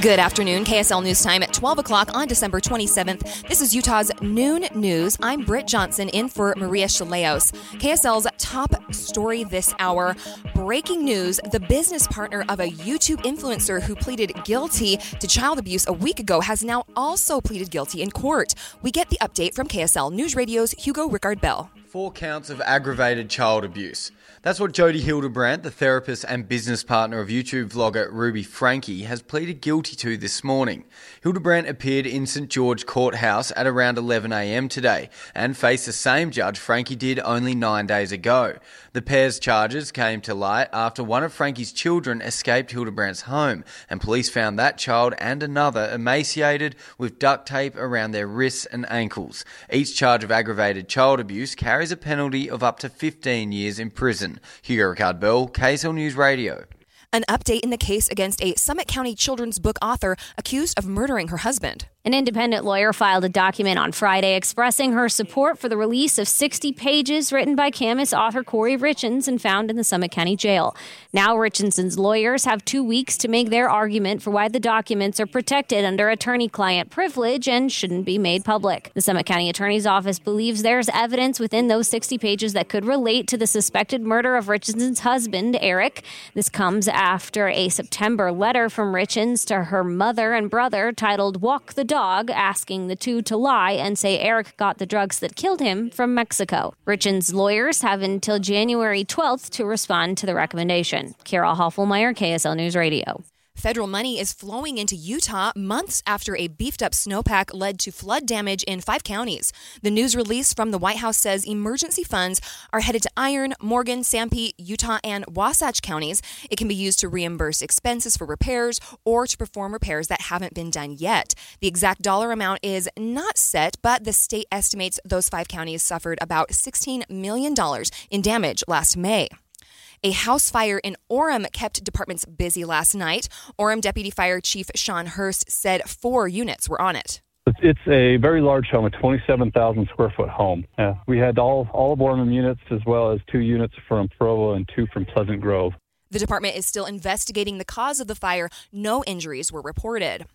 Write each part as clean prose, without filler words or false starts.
Good afternoon. KSL News Time at 12 o'clock on December 27th. This is Utah's Noon News. I'm Britt Johnson in for Maria Chaleos. KSL's top story this hour. Breaking news, the business partner of a YouTube influencer who pleaded guilty to child abuse a week ago has now also pleaded guilty in court. We get the update from KSL News Radio's Hugo Rickard-Bell. 4 counts of aggravated child abuse. That's what Jody Hildebrandt, the therapist and business partner of YouTube vlogger Ruby Franke, has pleaded guilty to this morning. Hildebrandt appeared in St George Courthouse at around 11 a.m. today and faced the same judge Franke did only 9 days ago. The pair's charges came to light after one of Franke's children escaped Hildebrandt's home, and police found that child and another emaciated with duct tape around their wrists and ankles. Each charge of aggravated child abuse carries a penalty of up to 15 years in prison. Hugo Rickard-Bell, KSL News Radio. An update in the case against a Summit County children's book author accused of murdering her husband. An independent lawyer filed a document on Friday expressing her support for the release of 60 pages written by Camas author Corey Richins and found in the Summit County Jail. Now Richardson's lawyers have 2 weeks to make their argument for why the documents are protected under attorney-client privilege and shouldn't be made public. The Summit County Attorney's Office believes there's evidence within those 60 pages that could relate to the suspected murder of Richardson's husband, Eric. This comes after a September letter from Richins to her mother and brother titled Walk the Dog, asking the two to lie and say Eric got the drugs that killed him from Mexico. Richins' lawyers have until January 12th to respond to the recommendation. Kara Hoffelmeyer, KSL News Radio. Federal money is flowing into Utah months after a beefed-up snowpack led to flood damage in 5 counties. The news release from the White House says emergency funds are headed to Iron, Morgan, Sanpete, Utah, and Wasatch counties. It can be used to reimburse expenses for repairs or to perform repairs that haven't been done yet. The exact dollar amount is not set, but the state estimates those 5 counties suffered about $16 million in damage last May. A house fire in Orem kept departments busy last night. Orem Deputy Fire Chief Sean Hurst said 4 units were on it. It's a very large home, a 27,000 square foot home. We had all of Orem units as well as 2 units from Provo and 2 from Pleasant Grove. The department is still investigating the cause of the fire. No injuries were reported.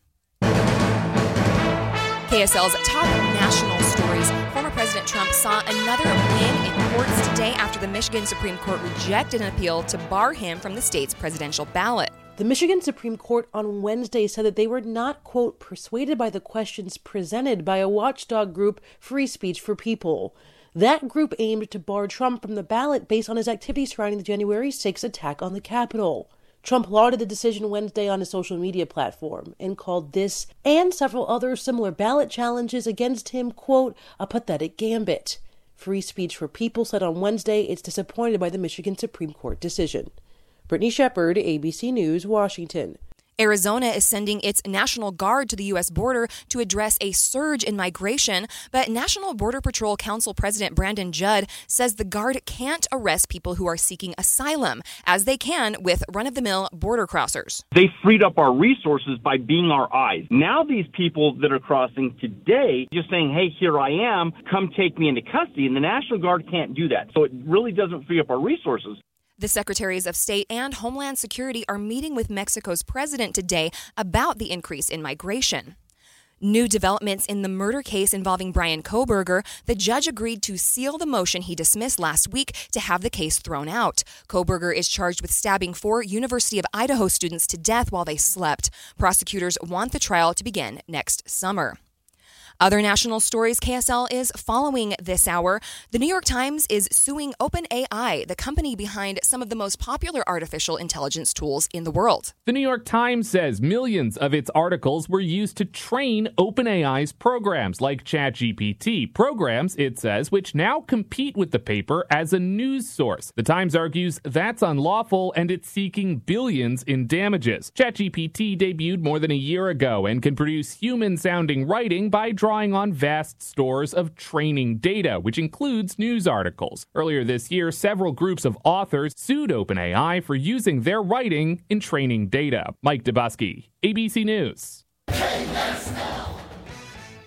KSL's top national stories. Former President Trump saw another win in courts today after the Michigan Supreme Court rejected an appeal to bar him from the state's presidential ballot. The Michigan Supreme Court on Wednesday said that they were not, quote, persuaded by the questions presented by a watchdog group, Free Speech for People. That group aimed to bar Trump from the ballot based on his activities surrounding the January 6th attack on the Capitol. Trump lauded the decision Wednesday on his social media platform and called this and several other similar ballot challenges against him, quote, a pathetic gambit. Free Speech for People said on Wednesday it's disappointed by the Michigan Supreme Court decision. Brittany Shepard, ABC News, Washington. Arizona is sending its National Guard to the U.S. border to address a surge in migration, but National Border Patrol Council President Brandon Judd says the Guard can't arrest people who are seeking asylum, as they can with run-of-the-mill border crossers. They freed up our resources by being our eyes. Now these people that are crossing today, just saying, hey, here I am, come take me into custody, and the National Guard can't do that. So it really doesn't free up our resources. The Secretaries of State and Homeland Security are meeting with Mexico's president today about the increase in migration. New developments in the murder case involving Bryan Kohberger. The judge agreed to seal the motion he dismissed last week to have the case thrown out. Kohberger is charged with stabbing 4 University of Idaho students to death while they slept. Prosecutors want the trial to begin next summer. Other national stories KSL is following this hour. The New York Times is suing OpenAI, the company behind some of the most popular artificial intelligence tools in the world. The New York Times says millions of its articles were used to train OpenAI's programs like ChatGPT, programs, it says, which now compete with the paper as a news source. The Times argues that's unlawful and it's seeking billions in damages. ChatGPT debuted more than a year ago and can produce human-sounding writing by drawing on vast stores of training data, which includes news articles. Earlier this year, several groups of authors sued OpenAI for using their writing in training data. Mike Dubusky, ABC News.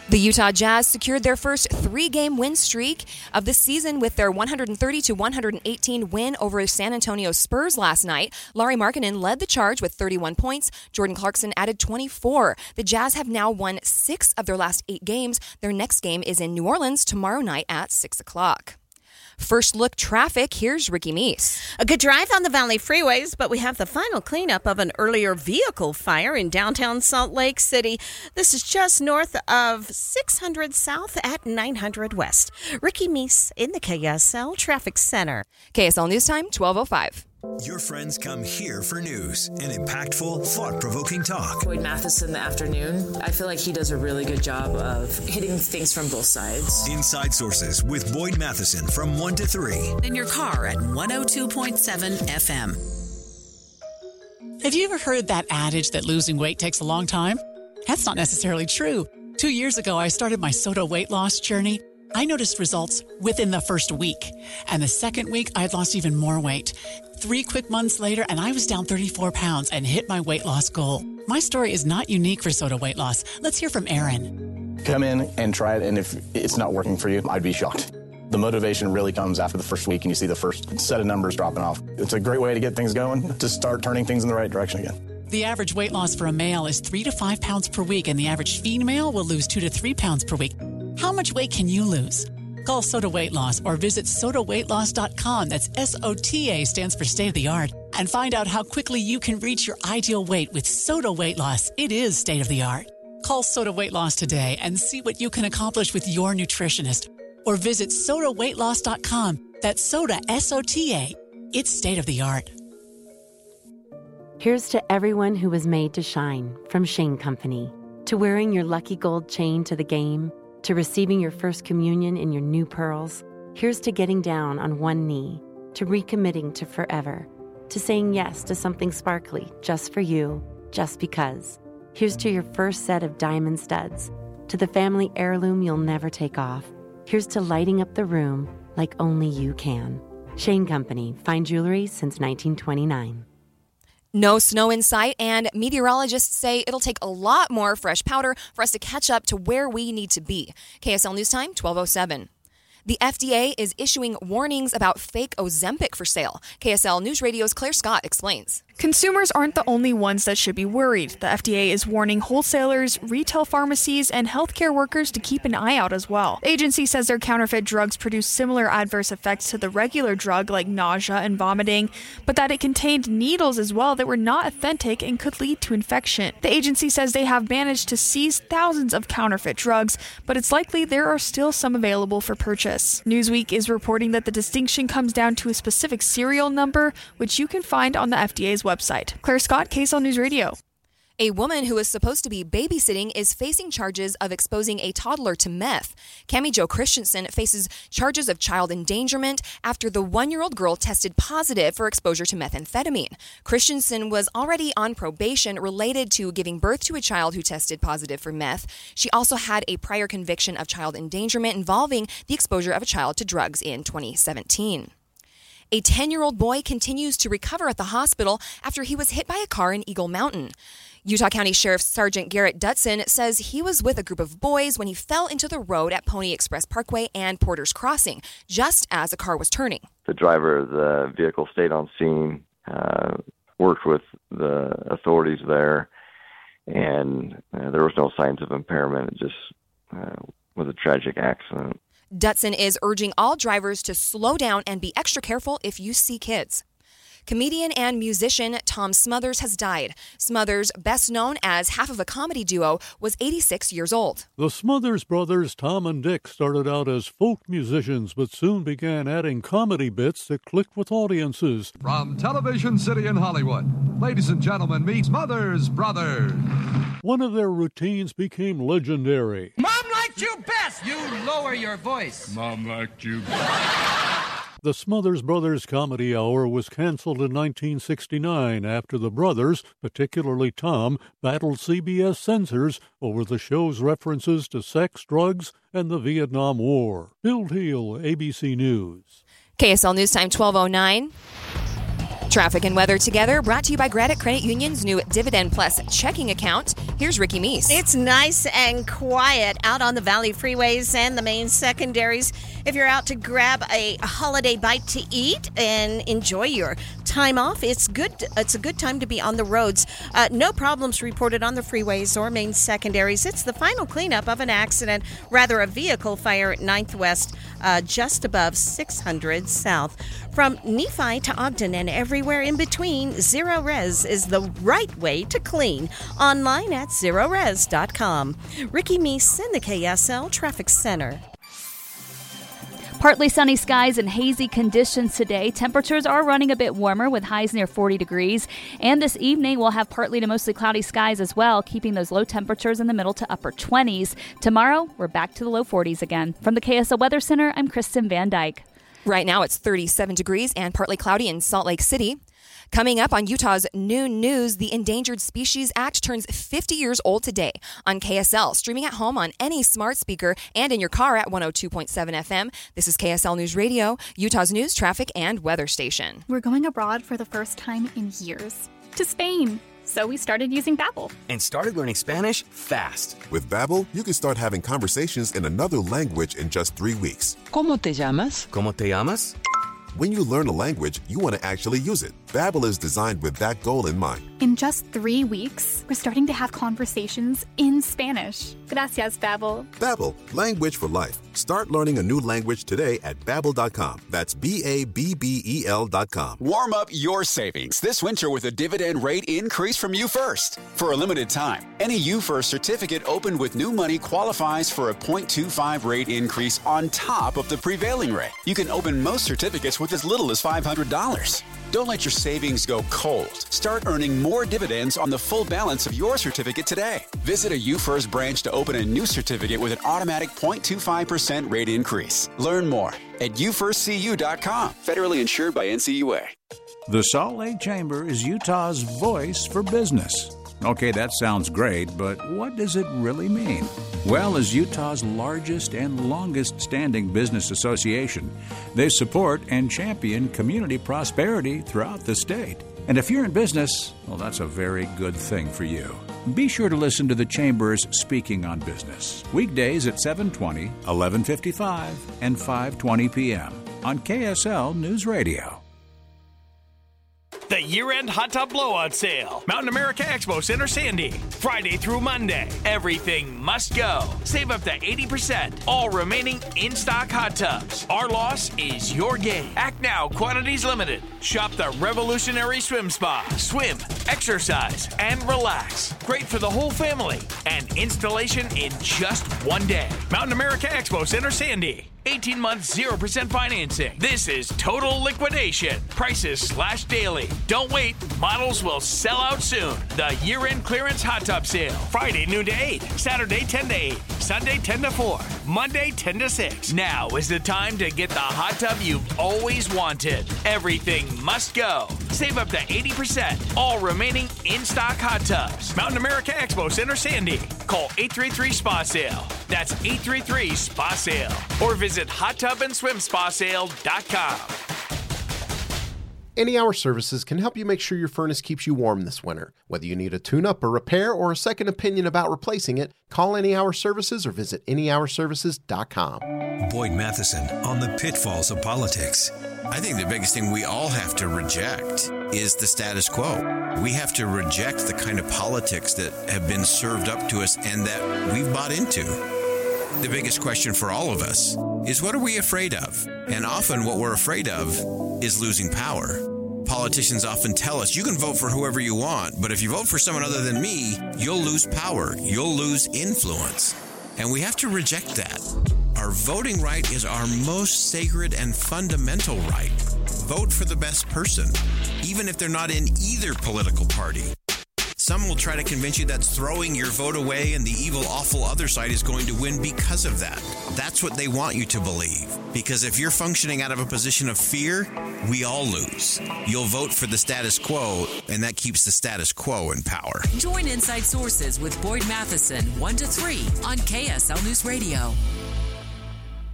The Utah Jazz secured their first 3-game win streak of the season with their 130-118 win over San Antonio Spurs last night. Lauri Markkanen led the charge with 31 points. Jordan Clarkson added 24. The Jazz have now won 6 of their last 8 games. Their next game is in New Orleans tomorrow night at 6 o'clock. First look traffic, here's Ricky Meese. A good drive on the Valley freeways, but we have the final cleanup of an earlier vehicle fire in downtown Salt Lake City. This is just north of 600 South at 900 West. Ricky Meese in the KSL Traffic Center. KSL News Time, 12:05. Your friends come here for news and impactful, thought-provoking talk. Boyd Matheson, the afternoon, I feel like he does a really good job of hitting things from both sides. Inside Sources with Boyd Matheson from 1 to 3. In your car at 102.7 FM. Have you ever heard that adage that losing weight takes a long time? That's not necessarily true. 2 years ago, I started my SOTA weight loss journey. I noticed results within the first week. And the second week, I had lost even more weight. 3 quick months later, and I was down 34 pounds and hit my weight loss goal. My story is not unique for SOTA weight loss. Let's hear from Aaron. Come in and try it, and if it's not working for you, I'd be shocked. The motivation really comes after the first week and you see the first set of numbers dropping off. It's a great way to get things going, to start turning things in the right direction again. The average weight loss for a male is 3 to 5 pounds per week, and the average female will lose 2 to 3 pounds per week. How much weight can you lose? Call SOTA Weight Loss or visit SOTAweightloss.com. That's SOTA stands for state of the art. And find out how quickly you can reach your ideal weight with SOTA Weight Loss. It is state of the art. Call SOTA Weight Loss today and see what you can accomplish with your nutritionist. Or visit SOTAweightloss.com. That's SOTA, SOTA. It's state of the art. Here's to everyone who was made to shine, from Shane Company. To wearing your lucky gold chain to the game, to receiving your first communion in your new pearls. Here's to getting down on one knee, to recommitting to forever, to saying yes to something sparkly just for you, just because. Here's to your first set of diamond studs, to the family heirloom you'll never take off. Here's to lighting up the room like only you can. Shane Company, fine jewelry since 1929. No snow in sight, and meteorologists say it'll take a lot more fresh powder for us to catch up to where we need to be. KSL News Time, 12:07. The FDA is issuing warnings about fake Ozempic for sale. KSL News Radio's Claire Scott explains. Consumers aren't the only ones that should be worried. The FDA is warning wholesalers, retail pharmacies, and healthcare workers to keep an eye out as well. The agency says their counterfeit drugs produce similar adverse effects to the regular drug, like nausea and vomiting, but that it contained needles as well that were not authentic and could lead to infection. The agency says they have managed to seize thousands of counterfeit drugs, but it's likely there are still some available for purchase. Newsweek is reporting that the distinction comes down to a specific serial number, which you can find on the FDA's website. Claire Scott, KSL News Radio. A woman who is supposed to be babysitting is facing charges of exposing a toddler to meth. Cammie Jo Christensen faces charges of child endangerment after the 1-year-old girl tested positive for exposure to methamphetamine. Christensen was already on probation related to giving birth to a child who tested positive for meth. She also had a prior conviction of child endangerment involving the exposure of a child to drugs in 2017. A 10-year-old boy continues to recover at the hospital after he was hit by a car in Eagle Mountain. Utah County Sheriff Sergeant Garrett Dutson says he was with a group of boys when he fell into the road at Pony Express Parkway and Porter's Crossing, just as a car was turning. The driver of the vehicle stayed on scene, worked with the authorities there, and there was no signs of impairment. It just was a tragic accident. Dutson is urging all drivers to slow down and be extra careful if you see kids. Comedian and musician Tom Smothers has died. Smothers, best known as half of a comedy duo, was 86 years old. The Smothers brothers, Tom and Dick, started out as folk musicians, but soon began adding comedy bits that clicked with audiences. From Television City in Hollywood, ladies and gentlemen, meet Smothers Brothers. One of their routines became legendary. Mom liked you best! You lower your voice. Mom liked you best. The Smothers Brothers Comedy Hour was canceled in 1969 after the brothers, particularly Tom, battled CBS censors over the show's references to sex, drugs, and the Vietnam War. Bill Teal, ABC News. KSL News Time, 12:09. Traffic and weather together, brought to you by Granite Credit Union's new Dividend Plus checking account. Here's Ricky Meese. It's nice and quiet out on the Valley freeways and the main secondaries. If you're out to grab a holiday bite to eat and enjoy your time off, it's good. It's a good time to be on the roads. No problems reported on the freeways or main secondaries. It's the final cleanup of an accident, rather a vehicle fire at 9th West, just above 600 South. From Nephi to Ogden and everywhere in between, Zero Res is the right way to clean. Online at zerores.com. Ricky Meese in the KSL Traffic Center. Partly sunny skies and hazy conditions today. Temperatures are running a bit warmer with highs near 40 degrees. And this evening, we'll have partly to mostly cloudy skies as well, keeping those low temperatures in the middle to upper 20s. Tomorrow, we're back to the low 40s again. From the KSL Weather Center, I'm Kristen Van Dyke. Right now, it's 37 degrees and partly cloudy in Salt Lake City. Coming up on Utah's Noon News, the Endangered Species Act turns 50 years old today on KSL, streaming at home on any smart speaker and in your car at 102.7 FM. This is KSL News Radio, Utah's news, traffic, and weather station. We're going abroad for the first time in years, to Spain. So we started using Babbel. And started learning Spanish fast. With Babbel, you can start having conversations in another language in just 3 weeks. ¿Cómo te llamas? ¿Cómo te llamas? When you learn a language, you want to actually use it. Babbel is designed with that goal in mind. In just 3 weeks, we're starting to have conversations in Spanish. Gracias, Babbel. Babbel, language for life. Start learning a new language today at Babbel.com. That's BABBEL.com. Warm up your savings this winter with a dividend rate increase from UFirst. For a limited time, any UFirst certificate opened with new money qualifies for a 0.25 rate increase on top of the prevailing rate. You can open most certificates with as little as $500. Don't let your savings go cold. Start earning more dividends on the full balance of your certificate today. Visit a UFirst branch to open a new certificate with an automatic 0.25% rate increase. Learn more at ufirstcu.com. Federally insured by NCUA. The Salt Lake Chamber is Utah's voice for business. Okay, that sounds great, but what does it really mean? Well, as Utah's largest and longest-standing business association, they support and champion community prosperity throughout the state. And if you're in business, well, that's a very good thing for you. Be sure to listen to the Chamber's Speaking on Business, weekdays at 7:20, 11:55, and 5:20 p.m. on KSL News Radio. The year-end hot tub blowout sale. Mountain America Expo Center Sandy. Friday through Monday. Everything must go. Save up to 80%. All remaining in-stock hot tubs. Our loss is your gain. Act now. Quantities limited. Shop the revolutionary swim spa. Swim, exercise, and relax. Great for the whole family. And installation in just one day. Mountain America Expo Center Sandy. 18 months, 0% financing. This is total liquidation. Prices slash daily. Don't wait. Models will sell out soon. The year-end clearance hot tub sale. Friday noon to 8. Saturday 10 to 8. Sunday 10 to 4. Monday 10 to 6. Now is the time to get the hot tub you've always wanted. Everything must go. Save up to 80%. All remaining in-stock hot tubs. Mountain America Expo Center Sandy. Call 833-SPA-SALE. That's 833-SPA-SALE. Or visit HotTubAndSwimSpaSale.com. Any Hour Services can help you make sure your furnace keeps you warm this winter. Whether you need a tune-up, a repair, or a second opinion about replacing it, call Any Hour Services or visit AnyHourServices.com. Boyd Matheson on the pitfalls of politics. I think the biggest thing we all have to reject is the status quo. We have to reject the kind of politics that have been served up to us and that we've bought into. The biggest question for all of us is, what are we afraid of? And often what we're afraid of is losing power. Politicians often tell us, you can vote for whoever you want, but if you vote for someone other than me, you'll lose power, you'll lose influence. And we have to reject that. Our voting right is our most sacred and fundamental right. Vote for the best person, even if they're not in either political party. Some will try to convince you that's throwing your vote away and the evil, awful other side is going to win because of that. That's what they want you to believe. Because if you're functioning out of a position of fear, we all lose. You'll vote for the status quo, and that keeps the status quo in power. Join Inside Sources with Boyd Matheson, 1 to 3 on KSL News Radio.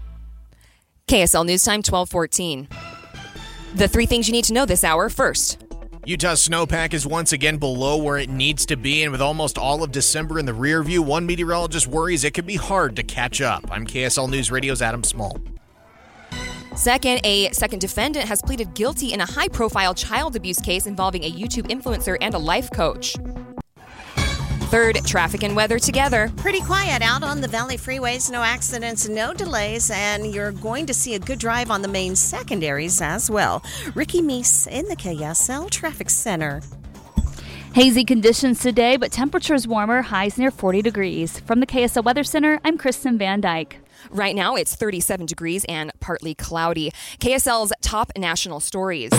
KSL News Time, 12:14. The three things you need to know this hour. First, Utah's snowpack is once again below where it needs to be, and with almost all of December in the rear view, one meteorologist worries it could be hard to catch up. I'm KSL News Radio's Adam Small. A second defendant has pleaded guilty in a high-profile child abuse case involving a YouTube influencer and a life coach. Third, traffic and weather together. Pretty quiet out on the Valley freeways. No accidents, no delays, and you're going to see a good drive on the main secondaries as well. Ricky Meese in the KSL Traffic Center. Hazy conditions today, but temperatures warmer, highs near 40 degrees. From the KSL Weather Center, I'm Kristen Van Dyke. Right now, it's 37 degrees and partly cloudy. KSL's top national stories.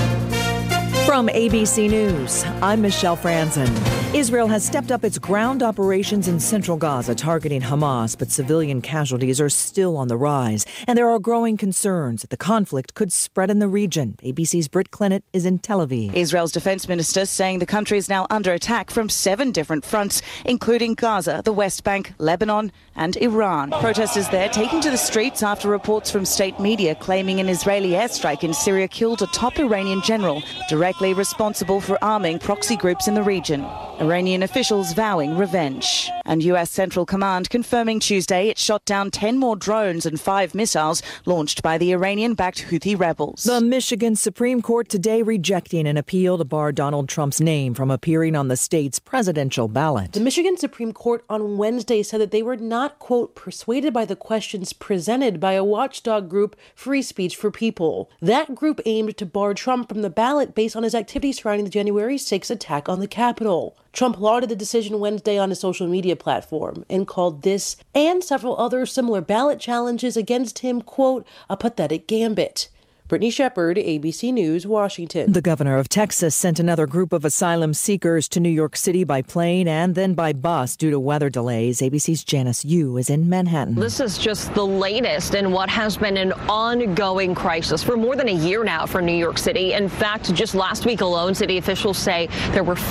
From ABC News, I'm Michelle Franzen. Israel has stepped up its ground operations in central Gaza targeting Hamas, but civilian casualties are still on the rise, and there are growing concerns that the conflict could spread in the region. ABC's Britt Clennett is in Tel Aviv. Israel's defense minister saying the country is now under attack from 7 different fronts, including Gaza, the West Bank, Lebanon, and Iran. Protesters there taking to the streets after reports from state media claiming an Israeli airstrike in Syria killed a top Iranian general, directly responsible for arming proxy groups in the region. Iranian officials vowing revenge. And U.S. Central Command confirming Tuesday it shot down 10 more drones and 5 missiles launched by the Iranian-backed Houthi rebels. The Michigan Supreme Court today rejecting an appeal to bar Donald Trump's name from appearing on the state's presidential ballot. The Michigan Supreme Court on Wednesday said that they were not, quote, persuaded by the questions presented by a watchdog group, Free Speech for People. That group aimed to bar Trump from the ballot based on his activities surrounding the January 6th attack on the Capitol. Trump lauded the decision Wednesday on his social media platform and called this and several other similar ballot challenges against him, quote, a pathetic gambit. Brittany Shepard, ABC News, Washington. The governor of Texas sent another group of asylum seekers to New York City by plane and then by bus due to weather delays. ABC's Janice Yu is in Manhattan. This is just the latest in what has been an ongoing crisis for more than a year now for New York City. In fact, just last week alone, city officials say there were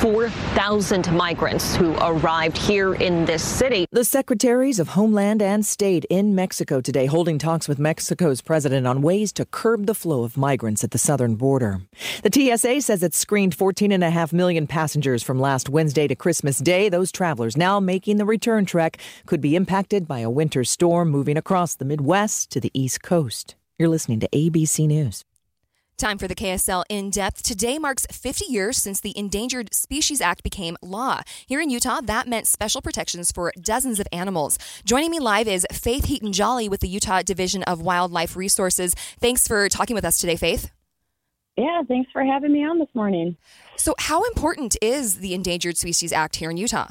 4,000 migrants who arrived here in this city. The secretaries of Homeland and State in Mexico today holding talks with Mexico's president on ways to curb the flow of migrants at the southern border. The TSA says it screened 14.5 million passengers from last Wednesday to Christmas Day. Those travelers now making the return trek could be impacted by a winter storm moving across the Midwest to the East Coast. You're listening to ABC News. Time for the KSL In-Depth. Today marks 50 years since the Endangered Species Act became law. Here in Utah, that meant special protections for dozens of animals. Joining me live is Faith Heaton-Jolly with the Utah Division of Wildlife Resources. Thanks for talking with us today, Faith. Yeah, thanks for having me on this morning. So how important is the Endangered Species Act here in Utah?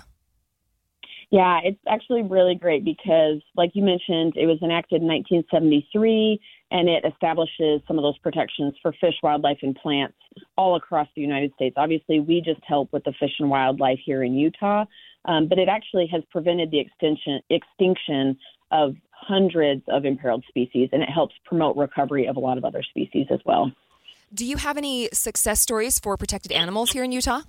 Yeah, it's actually really great because, like you mentioned, it was enacted in 1973, and it establishes some of those protections for fish, wildlife, and plants all across the United States. Obviously, we just help with the fish and wildlife here in Utah, but it actually has prevented the extinction of hundreds of imperiled species, and it helps promote recovery of a lot of other species as well. Do you have any success stories for protected animals here in Utah?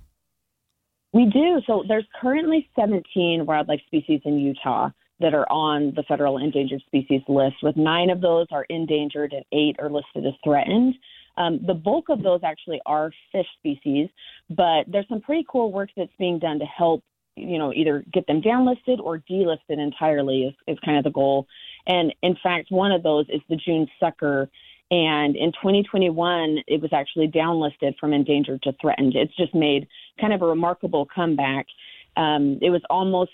We do. So there's currently 17 wildlife species in Utah that are on the federal endangered species list, with 9 of those are endangered and 8 are listed as threatened. The bulk of those actually are fish species, but there's some pretty cool work that's being done to help, either get them downlisted or delisted entirely is kind of the goal. And in fact, one of those is the June sucker. And in 2021, it was actually downlisted from endangered to threatened. It's just made kind of a remarkable comeback. It was almost,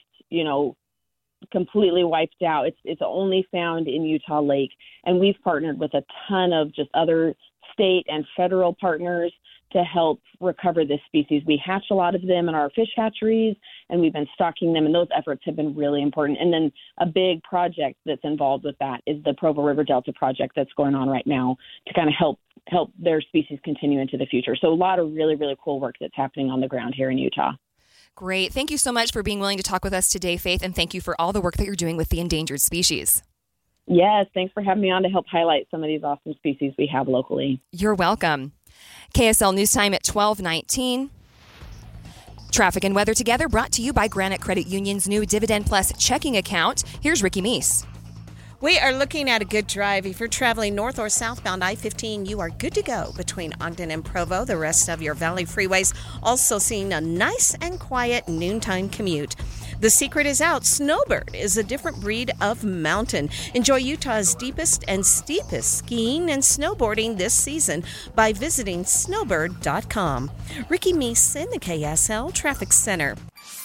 completely wiped out. It's only found in Utah Lake. And we've partnered with a ton of just other state and federal partners to help recover this species. We hatch a lot of them in our fish hatcheries, and we've been stocking them, and those efforts have been really important. And then a big project that's involved with that is the Provo River Delta project that's going on right now to kind of help their species continue into the future. So a lot of really, really cool work that's happening on the ground here in Utah. Great. Thank you so much for being willing to talk with us today, Faith, and thank you for all the work that you're doing with the endangered species. Yes, thanks for having me on to help highlight some of these awesome species we have locally. You're welcome. KSL News Time at 12:19. Traffic and weather together brought to you by Granite Credit Union's new Dividend Plus checking account. Here's Ricky Meese. We are looking at a good drive. If you're traveling north or southbound I-15, you are good to go between Ogden and Provo. The rest of your Valley freeways also seeing a nice and quiet noontime commute. The secret is out. Snowbird is a different breed of mountain. Enjoy Utah's deepest and steepest skiing and snowboarding this season by visiting snowbird.com. Ricky Meese in the KSL Traffic Center.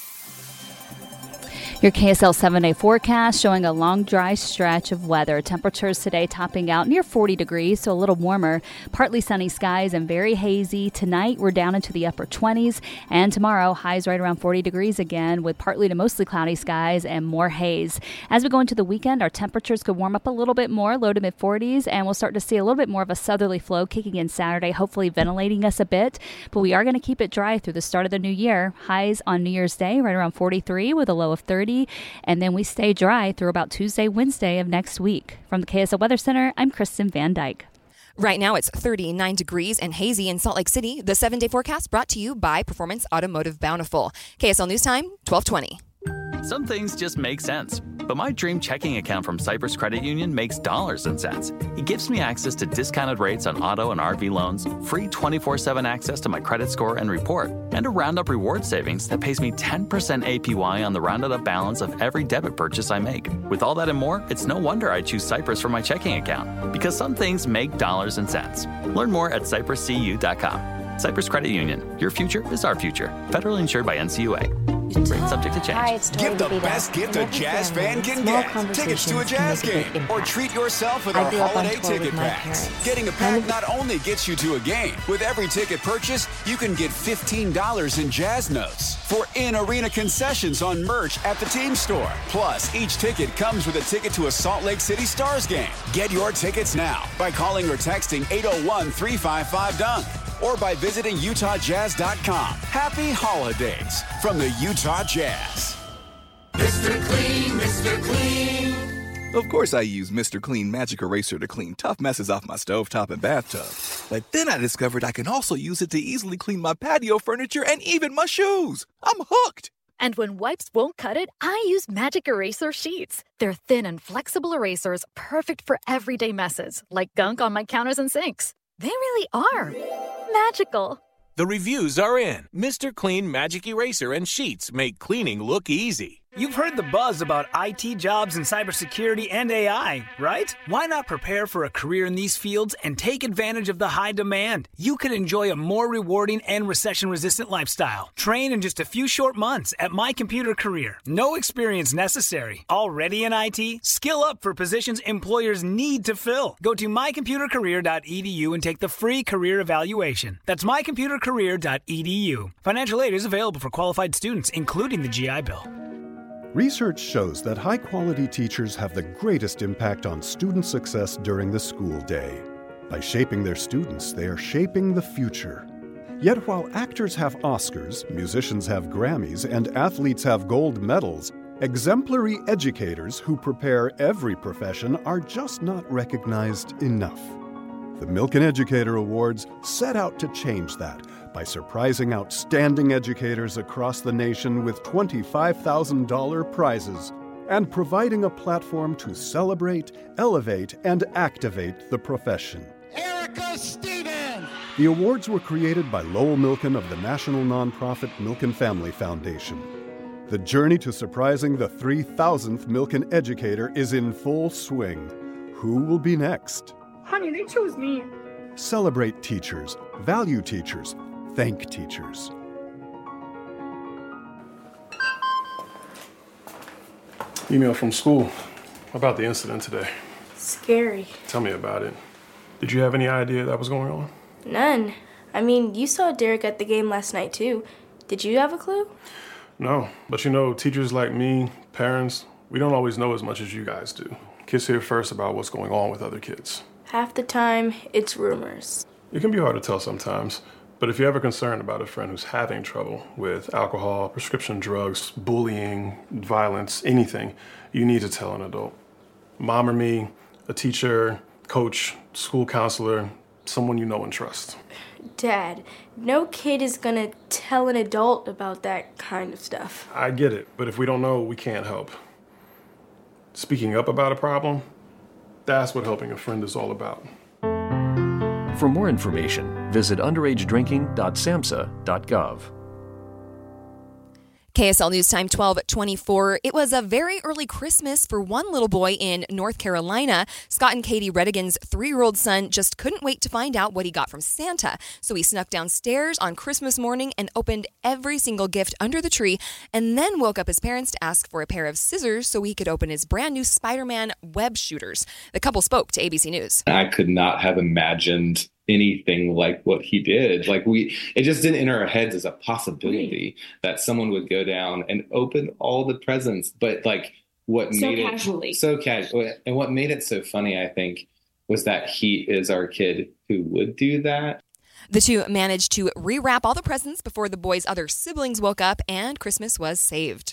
Your KSL 7-day forecast showing a long, dry stretch of weather. Temperatures today topping out near 40 degrees, so a little warmer. Partly sunny skies and very hazy. Tonight, we're down into the upper 20s. And tomorrow, highs right around 40 degrees again with partly to mostly cloudy skies and more haze. As we go into the weekend, our temperatures could warm up a little bit more, low to mid-40s, and we'll start to see a little bit more of a southerly flow kicking in Saturday, hopefully ventilating us a bit. But we are going to keep it dry through the start of the new year. Highs on New Year's Day right around 43 with a low of 30. And then we stay dry through about Tuesday, Wednesday of next week. From the KSL Weather Center, I'm Kristen Van Dyke. Right now, it's 39 degrees and hazy in Salt Lake City. The 7-day forecast brought to you by Performance Automotive Bountiful. KSL News Time, 12:20. Some things just make sense. But my dream checking account from Cyprus Credit Union makes dollars and cents. It gives me access to discounted rates on auto and RV loans, free 24/7 access to my credit score and report, and a Roundup reward savings that pays me 10% APY on the rounded up balance of every debit purchase I make. With all that and more, it's no wonder I choose Cyprus for my checking account. Because some things make dollars and cents. Learn more at cypruscu.com. Cyprus Credit Union. Your future is our future. Federally insured by NCUA. Rate subject to change. Hi, it's Tori Give the best gift a jazz fan can get. Tickets to a jazz game. Or treat yourself with our holiday ticket packs. Getting a pack not only gets you to a game. With every ticket purchase, you can get $15 in jazz notes for in-arena concessions on merch at the team store. Plus, each ticket comes with a ticket to a Salt Lake City Stars game. Get your tickets now by calling or texting 801-355-DUNK. Or by visiting UtahJazz.com. Happy holidays from the Utah Jazz. Mr. Clean, Mr. Clean. Of course I use Mr. Clean Magic Eraser to clean tough messes off my stovetop and bathtub. But then I discovered I can also use it to easily clean my patio furniture and even my shoes. I'm hooked. And when wipes won't cut it, I use Magic Eraser Sheets. They're thin and flexible erasers, perfect for everyday messes, like gunk on my counters and sinks. They really are magical. The reviews are in. Mr. Clean Magic Eraser and Sheets make cleaning look easy. You've heard the buzz about IT jobs in cybersecurity and AI, right? Why not prepare for a career in these fields and take advantage of the high demand? You could enjoy a more rewarding and recession-resistant lifestyle. Train in just a few short months at My Computer Career. No experience necessary. Already in IT? Skill up for positions employers need to fill. Go to mycomputercareer.edu and take the free career evaluation. That's mycomputercareer.edu. Financial aid is available for qualified students, including the GI Bill. Research shows that high-quality teachers have the greatest impact on student success during the school day. By shaping their students, they are shaping the future. Yet while actors have Oscars, musicians have Grammys, and athletes have gold medals, exemplary educators who prepare every profession are just not recognized enough. The Milken Educator Awards set out to change that by surprising outstanding educators across the nation with $25,000 prizes and providing a platform to celebrate, elevate, and activate the profession. Erica Stevens! The awards were created by Lowell Milken of the national nonprofit Milken Family Foundation. The journey to surprising the 3,000th Milken educator is in full swing. Who will be next? Honey, they chose me. Celebrate teachers, value teachers, thank teachers. Email from school about the incident today. Scary. Tell me about it. Did you have any idea that was going on? None. I mean, you saw Derek at the game last night, too. Did you have a clue? No, but you know, teachers like me, parents, we don't always know as much as you guys do. Kids hear first about what's going on with other kids. Half the time, it's rumors. It can be hard to tell sometimes, but if you're ever concerned about a friend who's having trouble with alcohol, prescription drugs, bullying, violence, anything, you need to tell an adult. Mom or me, a teacher, coach, school counselor, someone you know and trust. Dad, no kid is gonna tell an adult about that kind of stuff. I get it, but if we don't know, we can't help. Speaking up about a problem, That's what helping a friend is all about. For more information, visit underagedrinking.samhsa.gov. KSL News Time 12:24. It was a very early Christmas for one little boy in North Carolina. Scott and Katie Redigan's 3-year-old son just couldn't wait to find out what he got from Santa. So he snuck downstairs on Christmas morning and opened every single gift under the tree, and then woke up his parents to ask for a pair of scissors so he could open his brand new Spider-Man web shooters. The couple spoke to ABC News. I could not have imagined anything like what he did. It just didn't enter our heads as a possibility that someone would go down and open all the presents. But what made it so casual, and what made it so funny, I think, was that he is our kid who would do that. The two managed to rewrap all the presents before the boy's other siblings woke up, and Christmas was saved.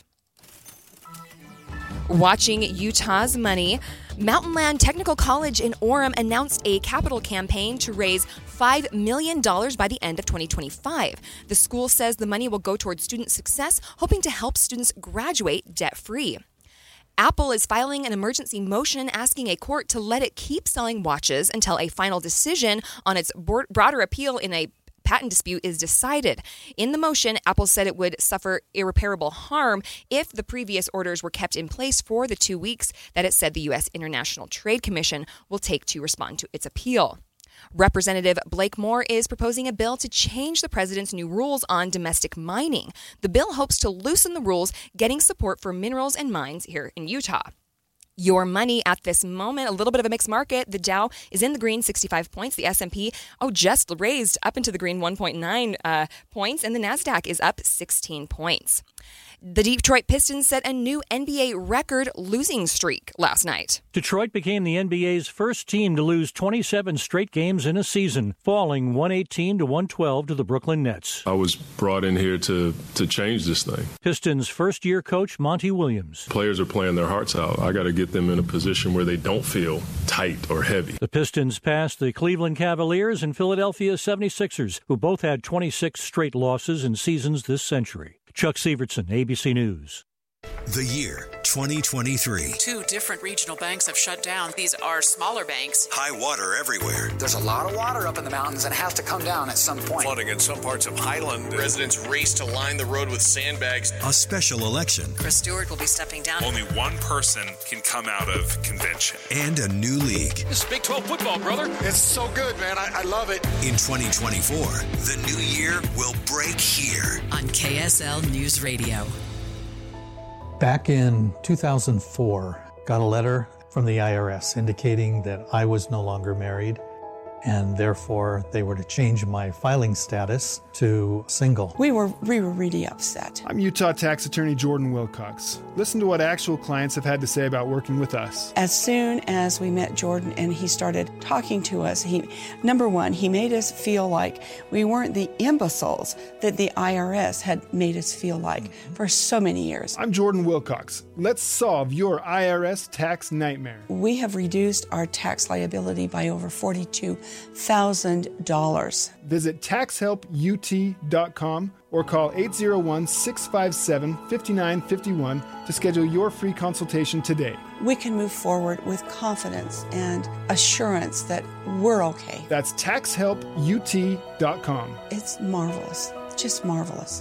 Watching Utah's money, Mountainland Technical College in Orem announced a capital campaign to raise $5 million by the end of 2025. The school says the money will go towards student success, hoping to help students graduate debt-free. Apple is filing an emergency motion asking a court to let it keep selling watches until a final decision on its broader appeal in a patent dispute is decided. In the motion, Apple said it would suffer irreparable harm if the previous orders were kept in place for the 2 weeks that it said the U.S. International Trade Commission will take to respond to its appeal. Representative Blake Moore is proposing a bill to change the president's new rules on domestic mining. The bill hopes to loosen the rules, getting support for minerals and mines here in Utah. Your money at this moment, a little bit of a mixed market. The Dow is in the green, 65 points. The S&P, just raised up into the green, 1.9 points. And the NASDAQ is up 16 points. The Detroit Pistons set a new NBA record losing streak last night. Detroit became the NBA's first team to lose 27 straight games in a season, falling 118-112 to the Brooklyn Nets. I was brought in here to change this thing. Pistons' first-year coach, Monty Williams. Players are playing their hearts out. I got to get them in a position where they don't feel tight or heavy. The Pistons passed the Cleveland Cavaliers and Philadelphia 76ers, who both had 26 straight losses in seasons this century. Chuck Sievertson, ABC News. The year 2023. 2 different regional banks have shut down. These are smaller banks. High water everywhere. There's a lot of water up in the mountains and it has to come down at some point. Flooding in some parts of Highland. Residents race to line the road with sandbags. A special election. Chris Stewart will be stepping down. Only one person can come out of convention. And a new league. This is Big 12 football, brother. It's so good, man. I love it. In 2024, the new year will break here. On KSL News Radio. Back in 2004, got a letter from the IRS indicating that I was no longer married, and therefore they were to change my filing status to single. We were really upset. I'm Utah tax attorney Jordan Wilcox. Listen to what actual clients have had to say about working with us. As soon as we met Jordan and he started talking to us, number one, he made us feel like we weren't the imbeciles that the IRS had made us feel like for so many years. I'm Jordan Wilcox. Let's solve your IRS tax nightmare. We have reduced our tax liability by over $42,000. Visit taxhelput.com or call 801-657-5951 to schedule your free consultation today. We can move forward with confidence and assurance that we're okay. That's taxhelput.com. It's marvelous, just marvelous.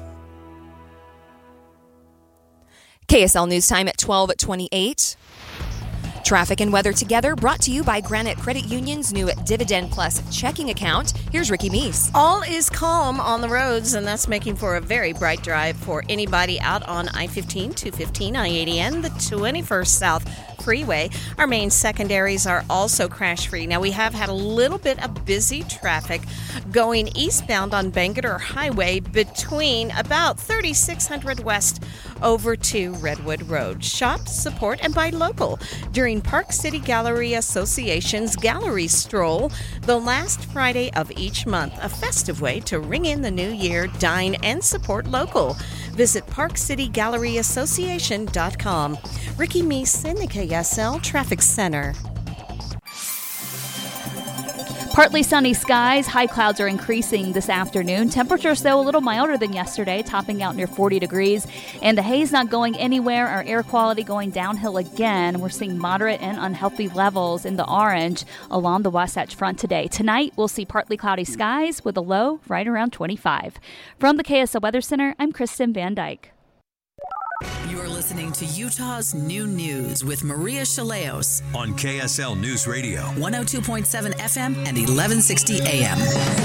KSL News Time at 12:28. Traffic and weather together, brought to you by Granite Credit Union's new Dividend Plus checking account. Here's Ricky Meese. All is calm on the roads, and that's making for a very bright drive for anybody out on I-15, 215, I-80, and the 21st South Freeway. Our main secondaries are also crash-free. Now, we have had a little bit of busy traffic going eastbound on Bangerter Highway between about 3600 West over to Redwood Road. Shop, support, and buy local during Park City Gallery Association's Gallery Stroll, the last Friday of each month, a festive way to ring in the new year, dine, and support local. Visit ParkCityGalleryAssociation.com. Ricky Meese in the KSL Traffic Center. Partly sunny skies. High clouds are increasing this afternoon. Temperatures, though, a little milder than yesterday, topping out near 40 degrees. And the haze not going anywhere. Our air quality going downhill again. We're seeing moderate and unhealthy levels in the orange along the Wasatch Front today. Tonight, we'll see partly cloudy skies with a low right around 25. From the KSL Weather Center, I'm Kristen Van Dyke. You're listening to Utah's New News with Maria Chaleos on KSL News Radio, 102.7 FM and 1160 AM.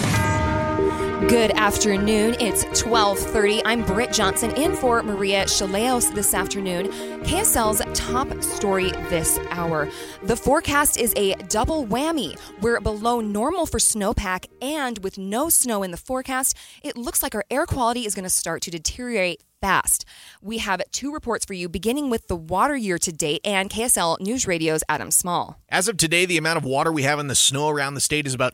Good afternoon. It's 12:30. I'm Britt Johnson in for Maria Chaleos this afternoon. KSL's top story this hour. The forecast is a double whammy. We're below normal for snowpack, and with no snow in the forecast, it looks like our air quality is going to start to deteriorate fast. We have two reports for you, beginning with the water year to date and KSL News Radio's Adam Small. As of today, the amount of water we have in the snow around the state is about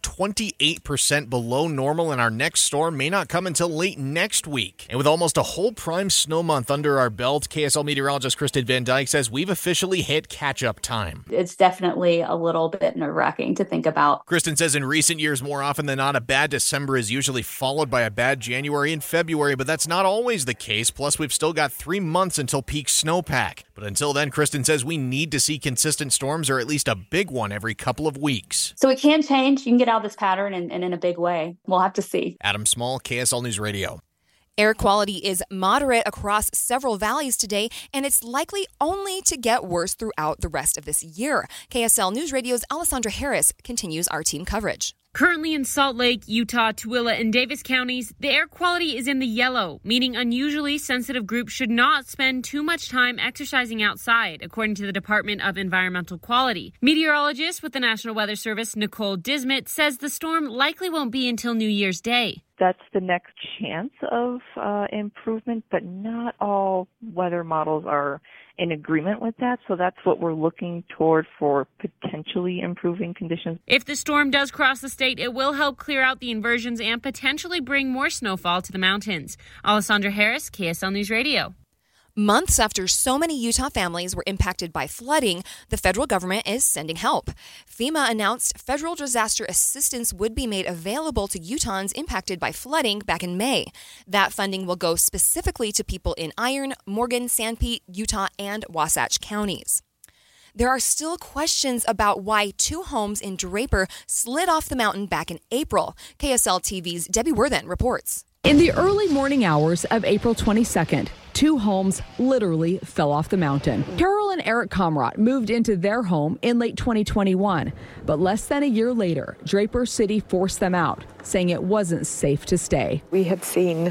28% below normal, and our next storm may not come until late next week. And with almost a whole prime snow month under our belt, KSL meteorologist Kristen Van Dyke says we've officially hit catch-up time. It's definitely a little bit nerve-wracking to think about. Kristen says in recent years, more often than not, a bad December is usually followed by a bad January and February, but that's not always the case. Plus, we've still got 3 months until peak snowpack. But until then, Kristen says we need to see consistent storms, or at least a big one every couple of weeks. So it can change. You can get out of this pattern and in a big way. We'll have to see. Adam Small, KSL News Radio. Air quality is moderate across several valleys today, and it's likely only to get worse throughout the rest of this year. KSL News Radio's Alessandra Harris continues our team coverage. Currently in Salt Lake, Utah, Tooele, and Davis counties, the air quality is in the yellow, meaning unusually sensitive groups should not spend too much time exercising outside, according to the Department of Environmental Quality. Meteorologist with the National Weather Service, Nicole Dismit, says the storm likely won't be until New Year's Day. That's the next chance of improvement, but not all weather models are in agreement with that. So that's what we're looking toward for potentially improving conditions. If the storm does cross the state, it will help clear out the inversions and potentially bring more snowfall to the mountains. Alessandra Harris, KSL News Radio. Months after so many Utah families were impacted by flooding, the federal government is sending help. FEMA announced federal disaster assistance would be made available to Utahns impacted by flooding back in May. That funding will go specifically to people in Iron, Morgan, Sanpete, Utah, and Wasatch counties. There are still questions about why 2 homes in Draper slid off the mountain back in April. KSL TV's Debbie Worthen reports. In the early morning hours of April 22nd, 2 homes literally fell off the mountain. Carol and Eric Comrot moved into their home in late 2021, but less than a year later, Draper City forced them out, saying it wasn't safe to stay. We had seen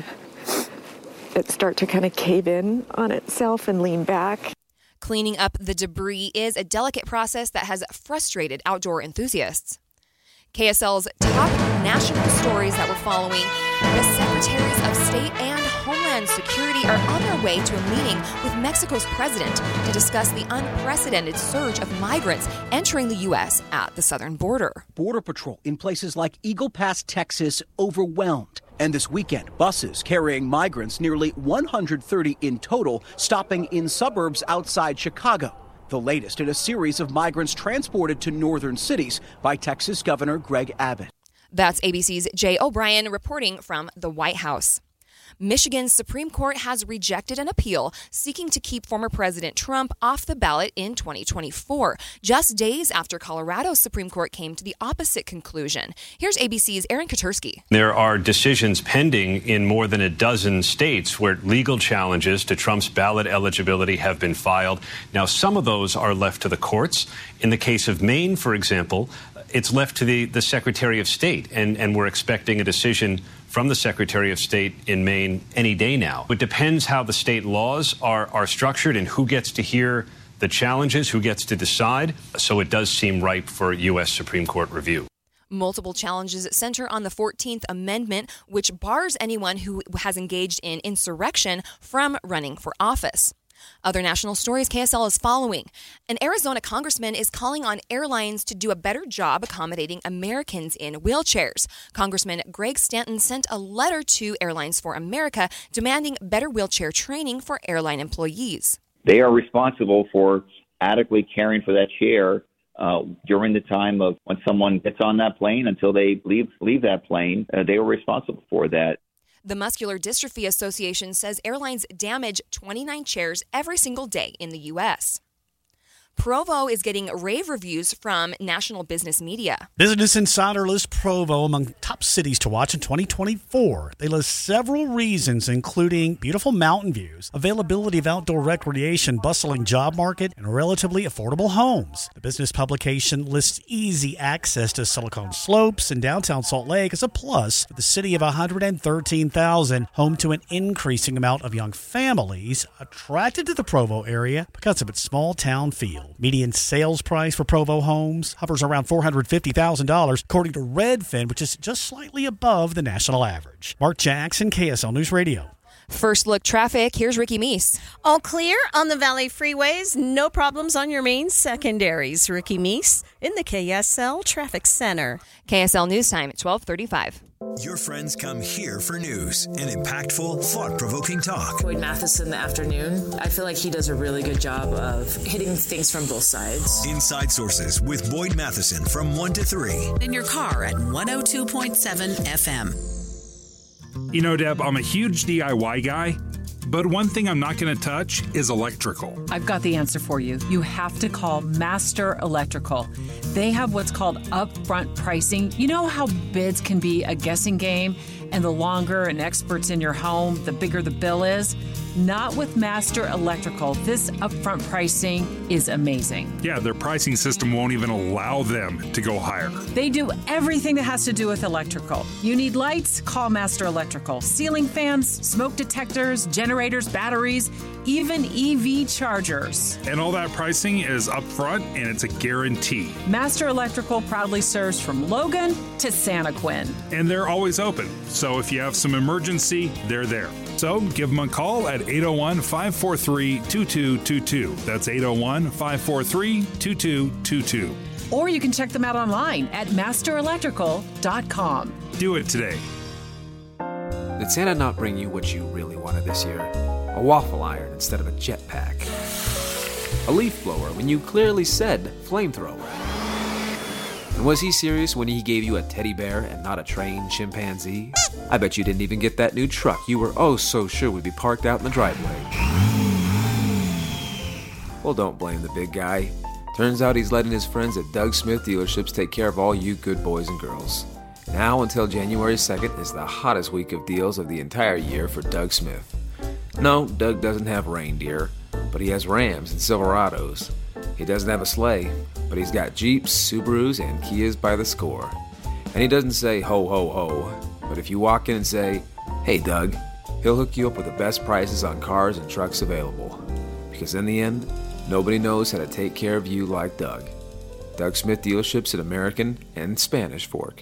it start to kind of cave in on itself and lean back. Cleaning up the debris is a delicate process that has frustrated outdoor enthusiasts. KSL's top national stories that we're following. The Secretaries of State and Homeland Security are on their way to a meeting with Mexico's president to discuss the unprecedented surge of migrants entering the U.S. at the southern border. Border Patrol in places like Eagle Pass, Texas, overwhelmed. And this weekend, buses carrying migrants, nearly 130 in total, stopping in suburbs outside Chicago. The latest in a series of migrants transported to northern cities by Texas Governor Greg Abbott. That's ABC's Jay O'Brien reporting from the White House. Michigan's Supreme Court has rejected an appeal seeking to keep former President Trump off the ballot in 2024, just days after Colorado's Supreme Court came to the opposite conclusion. Here's ABC's Aaron Katersky. There are decisions pending in more than a dozen states where legal challenges to Trump's ballot eligibility have been filed. Now, some of those are left to the courts. In the case of Maine, for example, it's left to the Secretary of State, and we're expecting a decision from the Secretary of State in Maine any day now. It depends how the state laws are structured and who gets to hear the challenges, who gets to decide. So it does seem ripe for U.S. Supreme Court review. Multiple challenges center on the 14th Amendment, which bars anyone who has engaged in insurrection from running for office. Other national stories KSL is following. An Arizona congressman is calling on airlines to do a better job accommodating Americans in wheelchairs. Congressman Greg Stanton sent a letter to Airlines for America demanding better wheelchair training for airline employees. They are responsible for adequately caring for that chair during the time of when someone gets on that plane until they leave that plane. They were responsible for that. The Muscular Dystrophy Association says airlines damage 29 chairs every single day in the U.S. Provo is getting rave reviews from national business media. Business Insider lists Provo among top cities to watch in 2024. They list several reasons, including beautiful mountain views, availability of outdoor recreation, bustling job market, and relatively affordable homes. The business publication lists easy access to Silicon Slopes and downtown Salt Lake as a plus for the city of 113,000, home to an increasing amount of young families attracted to the Provo area because of its small town feel. Median sales price for Provo homes hovers around $450,000, according to Redfin, which is just slightly above the national average. Mark Jackson, KSL News Radio. First look traffic, here's Ricky Meese. All clear on the Valley freeways. No problems on your main secondaries. Ricky Meese in the KSL Traffic Center. KSL News Time at 12:35. Your friends come here for news and impactful, thought-provoking talk. Boyd Matheson in the afternoon, I feel like he does a really good job of hitting things from both sides. Inside Sources with Boyd Matheson from 1 to 3. In your car at 102.7 FM. You know, Deb, I'm a huge DIY guy, but one thing I'm not going to touch is electrical. I've got the answer for you. You have to call Master Electrical. They have what's called upfront pricing. You know how bids can be a guessing game, and the longer an expert's in your home, the bigger the bill is? Not with Master Electrical. This upfront pricing is amazing. Yeah, their pricing system won't even allow them to go higher. They do everything that has to do with electrical. You need lights? Call Master Electrical. Ceiling fans, smoke detectors, generators, batteries, even EV chargers. And all that pricing is upfront, and it's a guarantee. Master Electrical proudly serves from Logan to Santa Quinn. And they're always open, so if you have some emergency, they're there. So give them a call at 801-543-2222. That's 801-543-2222. Or you can check them out online at masterelectrical.com. Do it today. Did Santa not bring you what you really wanted this year? A waffle iron instead of a jetpack. A leaf blower when you clearly said flamethrower. And was he serious when he gave you a teddy bear and not a trained chimpanzee? I bet you didn't even get that new truck you were oh so sure would be parked out in the driveway. Well, don't blame the big guy. Turns out he's letting his friends at Doug Smith Dealerships take care of all you good boys and girls. Now until January 2nd is the hottest week of deals of the entire year for Doug Smith. No, Doug doesn't have reindeer, but he has Rams and Silverados. He doesn't have a sleigh, but he's got Jeeps, Subarus, and Kias by the score. And he doesn't say ho ho ho, but if you walk in and say, "Hey Doug," he'll hook you up with the best prices on cars and trucks available. Because in the end, nobody knows how to take care of you like Doug. Doug Smith Dealerships at American and Spanish Fork.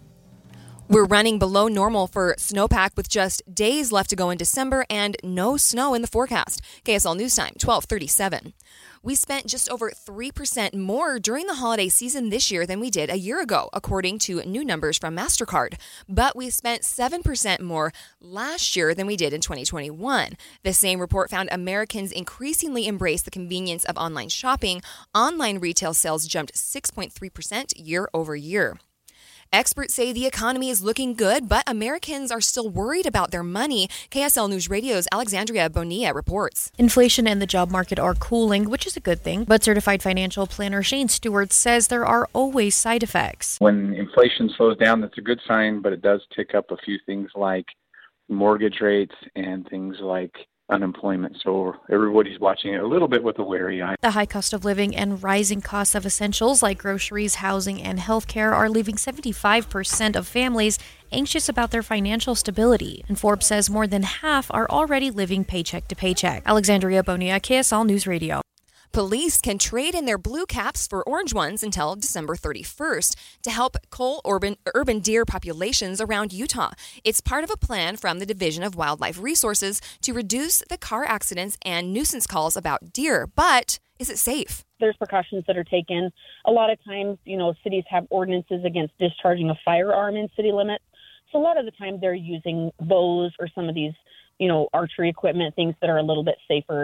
We're running below normal for snowpack with just days left to go in December and no snow in the forecast. KSL News Time, 12:37. We spent just over 3% more during the holiday season this year than we did a year ago, according to new numbers from MasterCard. But we spent 7% more last year than we did in 2021. The same report found Americans increasingly embrace the convenience of online shopping. Online retail sales jumped 6.3% year over year. Experts say the economy is looking good, but Americans are still worried about their money. KSL News Radio's Alexandria Bonilla reports. Inflation and the job market are cooling, which is a good thing, but certified financial planner Shane Stewart says there are always side effects. When inflation slows down, that's a good sign, but it does tick up a few things like mortgage rates and things like unemployment. So everybody's watching it a little bit with a wary eye. The high cost of living and rising costs of essentials like groceries, housing, and healthcare are leaving 75% of families anxious about their financial stability. And Forbes says more than half are already living paycheck to paycheck. Alexandria Bonilla, KSL News Radio. Police can trade in their blue caps for orange ones until December 31st to help cull urban deer populations around Utah. It's part of a plan from the Division of Wildlife Resources to reduce the car accidents and nuisance calls about deer. But is it safe? There's precautions that are taken. A lot of times, cities have ordinances against discharging a firearm in city limits. So a lot of the time they're using bows or some of these, archery equipment, things that are a little bit safer.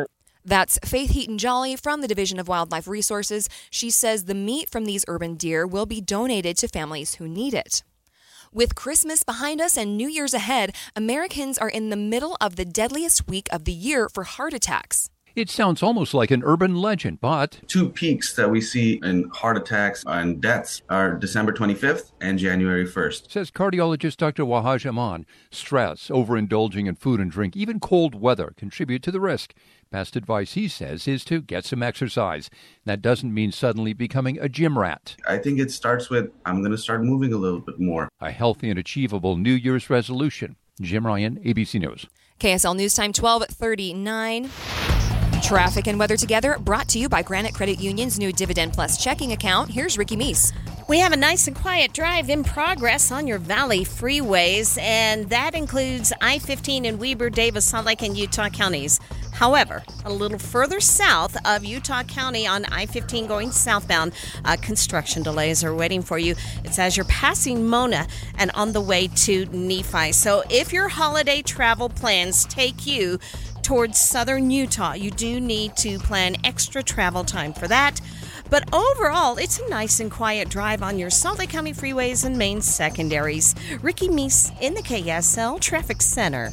That's Faith Heaton-Jolly from the Division of Wildlife Resources. She says the meat from these urban deer will be donated to families who need it. With Christmas behind us and New Year's ahead, Americans are in the middle of the deadliest week of the year for heart attacks. It sounds almost like an urban legend, but two peaks that we see in heart attacks and deaths are December 25th and January 1st. Says cardiologist Dr. Wahaj Aman. Stress, overindulging in food and drink, even cold weather contribute to the risk. Best advice, he says, is to get some exercise. That doesn't mean suddenly becoming a gym rat. I think it starts with, I'm going to start moving a little bit more. A healthy and achievable New Year's resolution. Jim Ryan, ABC News. KSL News Time 12:39. Traffic and weather together, brought to you by Granite Credit Union's new Dividend Plus checking account. Here's Ricky Meese. We have a nice and quiet drive in progress on your Valley freeways, and that includes I-15 in Weber, Davis, Salt Lake, and Utah counties. However, a little further south of Utah County on I-15 going southbound, construction delays are waiting for you. It's as you're passing Mona and on the way to Nephi. So if your holiday travel plans take you towards southern Utah, you do need to plan extra travel time for that. But overall, it's a nice and quiet drive on your Salt Lake County freeways and main secondaries. Ricky Meese in the KSL Traffic Center.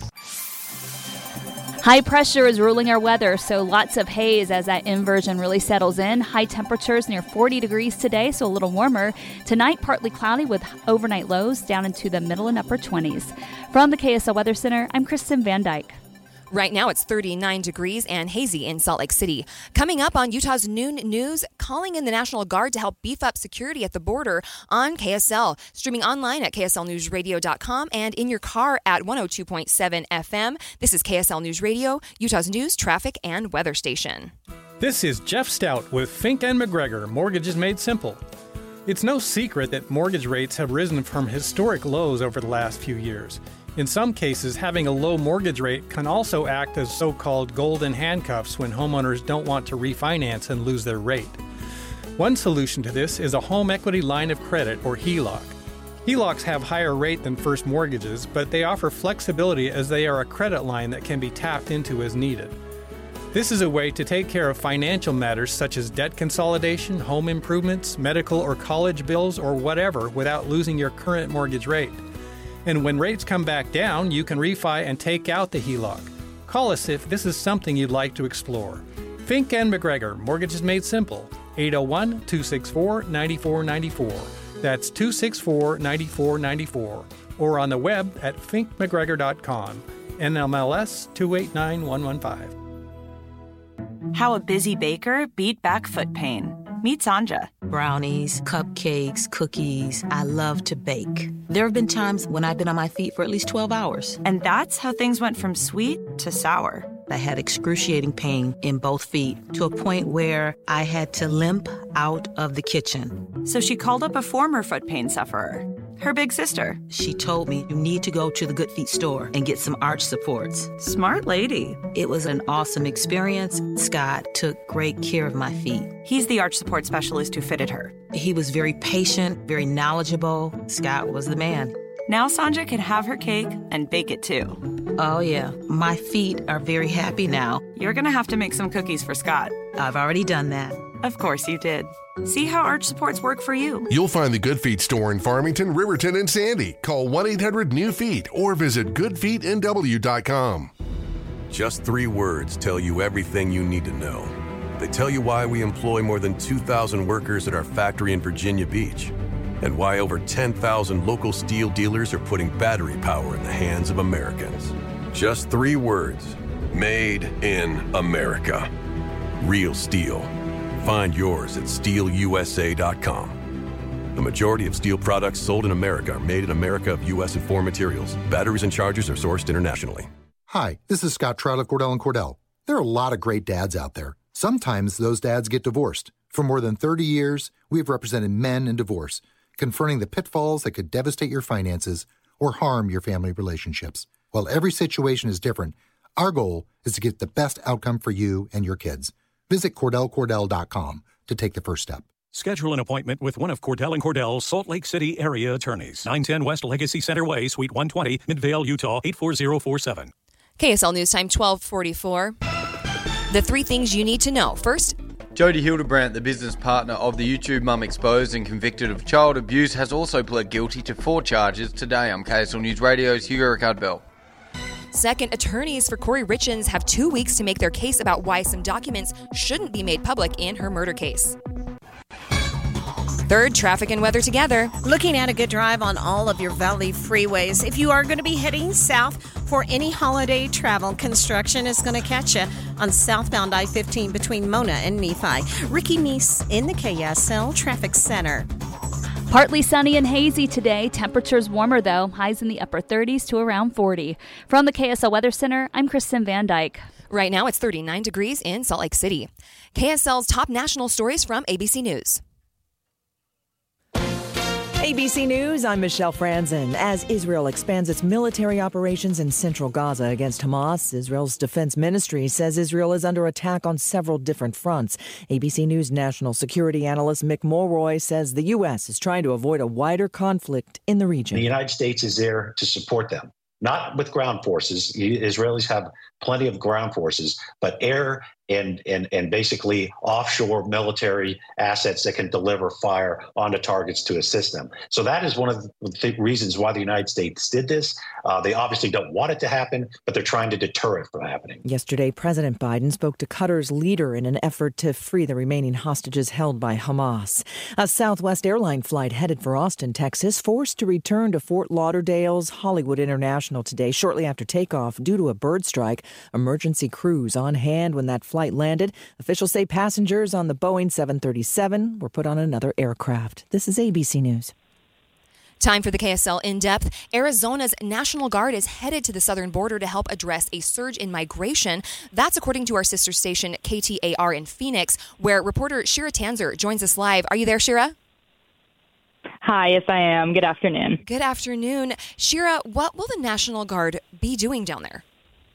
High pressure is ruling our weather, so lots of haze as that inversion really settles in. High temperatures near 40 degrees today, so a little warmer. Tonight, partly cloudy with overnight lows down into the middle and upper 20s. From the KSL Weather Center, I'm Kristen Van Dyke. Right now, it's 39 degrees and hazy in Salt Lake City. Coming up on Utah's Noon News, calling in the National Guard to help beef up security at the border on KSL. Streaming online at KSLNewsRadio.com and in your car at 102.7 FM. This is KSL News Radio, Utah's news, traffic, and weather station. This is Jeff Stout with Fink and McGregor, Mortgages Made Simple. It's no secret that mortgage rates have risen from historic lows over the last few years. In some cases, having a low mortgage rate can also act as so-called golden handcuffs when homeowners don't want to refinance and lose their rate. One solution to this is a home equity line of credit, or HELOC. HELOCs have higher rate than first mortgages, but they offer flexibility as they are a credit line that can be tapped into as needed. This is a way to take care of financial matters such as debt consolidation, home improvements, medical or college bills, or whatever without losing your current mortgage rate. And when rates come back down, you can refi and take out the HELOC. Call us if this is something you'd like to explore. Fink and McGregor, Mortgages Made Simple, 801-264-9494. That's 264-9494. Or on the web at finkmcgregor.com. NMLS 289115. How a busy baker beat back foot pain. Meet Sanja. Brownies, cupcakes, cookies. I love to bake. There have been times when I've been on my feet for at least 12 hours. And that's how things went from sweet to sour. I had excruciating pain in both feet to a point where I had to limp out of the kitchen. So she called up a former foot pain sufferer, her big sister. She told me, you need to go to the Good Feet store and get some arch supports. Smart lady. It was an awesome experience. Scott took great care of my feet. He's the arch support specialist who fitted her. He was very patient, very knowledgeable. Scott was the man. Now Sanja can have her cake and bake it too. Oh yeah, my feet are very happy now. You're gonna have to make some cookies for Scott. I've already done that. Of course you did. See how arch supports work for you. You'll find the Good Feet store in Farmington, Riverton, and Sandy. Call 1-800-NEW-FEET or visit goodfeetnw.com. Just 3 words tell you everything you need to know. They tell you why we employ more than 2,000 workers at our factory in Virginia Beach, and why over 10,000 local steel dealers are putting battery power in the hands of Americans. Just 3 words. Made in America. Real steel. Find yours at steelusa.com. The majority of steel products sold in America are made in America of U.S. and foreign materials. Batteries and chargers are sourced internationally. Hi, this is Scott Trout of Cordell & Cordell. There are a lot of great dads out there. Sometimes those dads get divorced. For more than 30 years, we have represented men in divorce, confronting the pitfalls that could devastate your finances or harm your family relationships. While every situation is different, our goal is to get the best outcome for you and your kids. Visit CordellCordell.com to take the first step. Schedule an appointment with one of Cordell & Cordell's Salt Lake City area attorneys. 910 West Legacy Center Way, Suite 120, Midvale, Utah, 84047. KSL News Time 1244. The 3 things you need to know. First, Jodie Hildebrandt, the business partner of the YouTube mum exposed and convicted of child abuse, has also pled guilty to 4 charges today. I'm KSL News Radio's Hugo Ricard-Bell. Second, attorneys for Corey Richins have 2 weeks to make their case about why some documents shouldn't be made public in her murder case. Third, traffic and weather together. Looking at a good drive on all of your Valley freeways. If you are going to be heading south for any holiday travel, construction is going to catch you on southbound I-15 between Mona and Nephi. Ricky Meese in the KSL Traffic Center. Partly sunny and hazy today. Temperatures warmer, though. Highs in the upper 30s to around 40. From the KSL Weather Center, I'm Kristen Van Dyke. Right now, it's 39 degrees in Salt Lake City. KSL's top national stories from ABC News. ABC News, I'm Michelle Franzen. As Israel expands its military operations in central Gaza against Hamas, Israel's defense ministry says Israel is under attack on several different fronts. ABC News national security analyst Mick Mulroy says the U.S. is trying to avoid a wider conflict in the region. The United States is there to support them, not with ground forces. Israelis have plenty of ground forces, but air and basically offshore military assets that can deliver fire onto targets to assist them. So that is one of the reasons why the United States did this. They obviously don't want it to happen, but they're trying to deter it from happening. Yesterday, President Biden spoke to Qatar's leader in an effort to free the remaining hostages held by Hamas. A Southwest airline flight headed for Austin, Texas, forced to return to Fort Lauderdale's Hollywood International today shortly after takeoff due to a bird strike. Emergency crews on hand when that flight landed. Officials say passengers on the Boeing 737 were put on another aircraft. This is ABC News. Time for the KSL In-Depth. Arizona's National Guard is headed to the southern border to help address a surge in migration. That's according to our sister station KTAR in Phoenix, where reporter Shira Tanzer joins us live. Are you there, Shira? Hi, yes, I am. Good afternoon. Good afternoon. Shira, what will the National Guard be doing down there?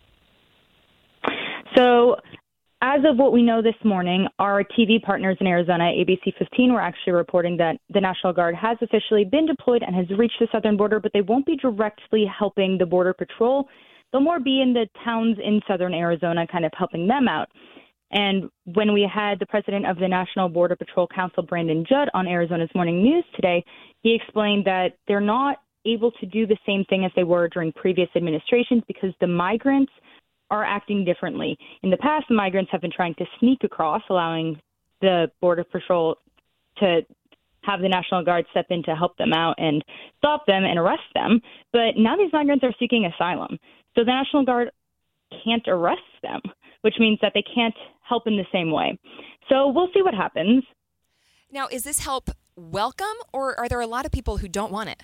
So, as of what we know this morning, our TV partners in Arizona, ABC 15, were actually reporting that the National Guard has officially been deployed and has reached the southern border, but they won't be directly helping the Border Patrol. They'll more be in the towns in southern Arizona, kind of helping them out. And when we had the president of the National Border Patrol Council, Brandon Judd, on Arizona's Morning News today, he explained that they're not able to do the same thing as they were during previous administrations because the migrants are acting differently. In the past, the migrants have been trying to sneak across, allowing the Border Patrol to have the National Guard step in to help them out and stop them and arrest them. But now these migrants are seeking asylum. So the National Guard can't arrest them, which means that they can't help in the same way. So we'll see what happens. Now, is this help welcome, or are there a lot of people who don't want it?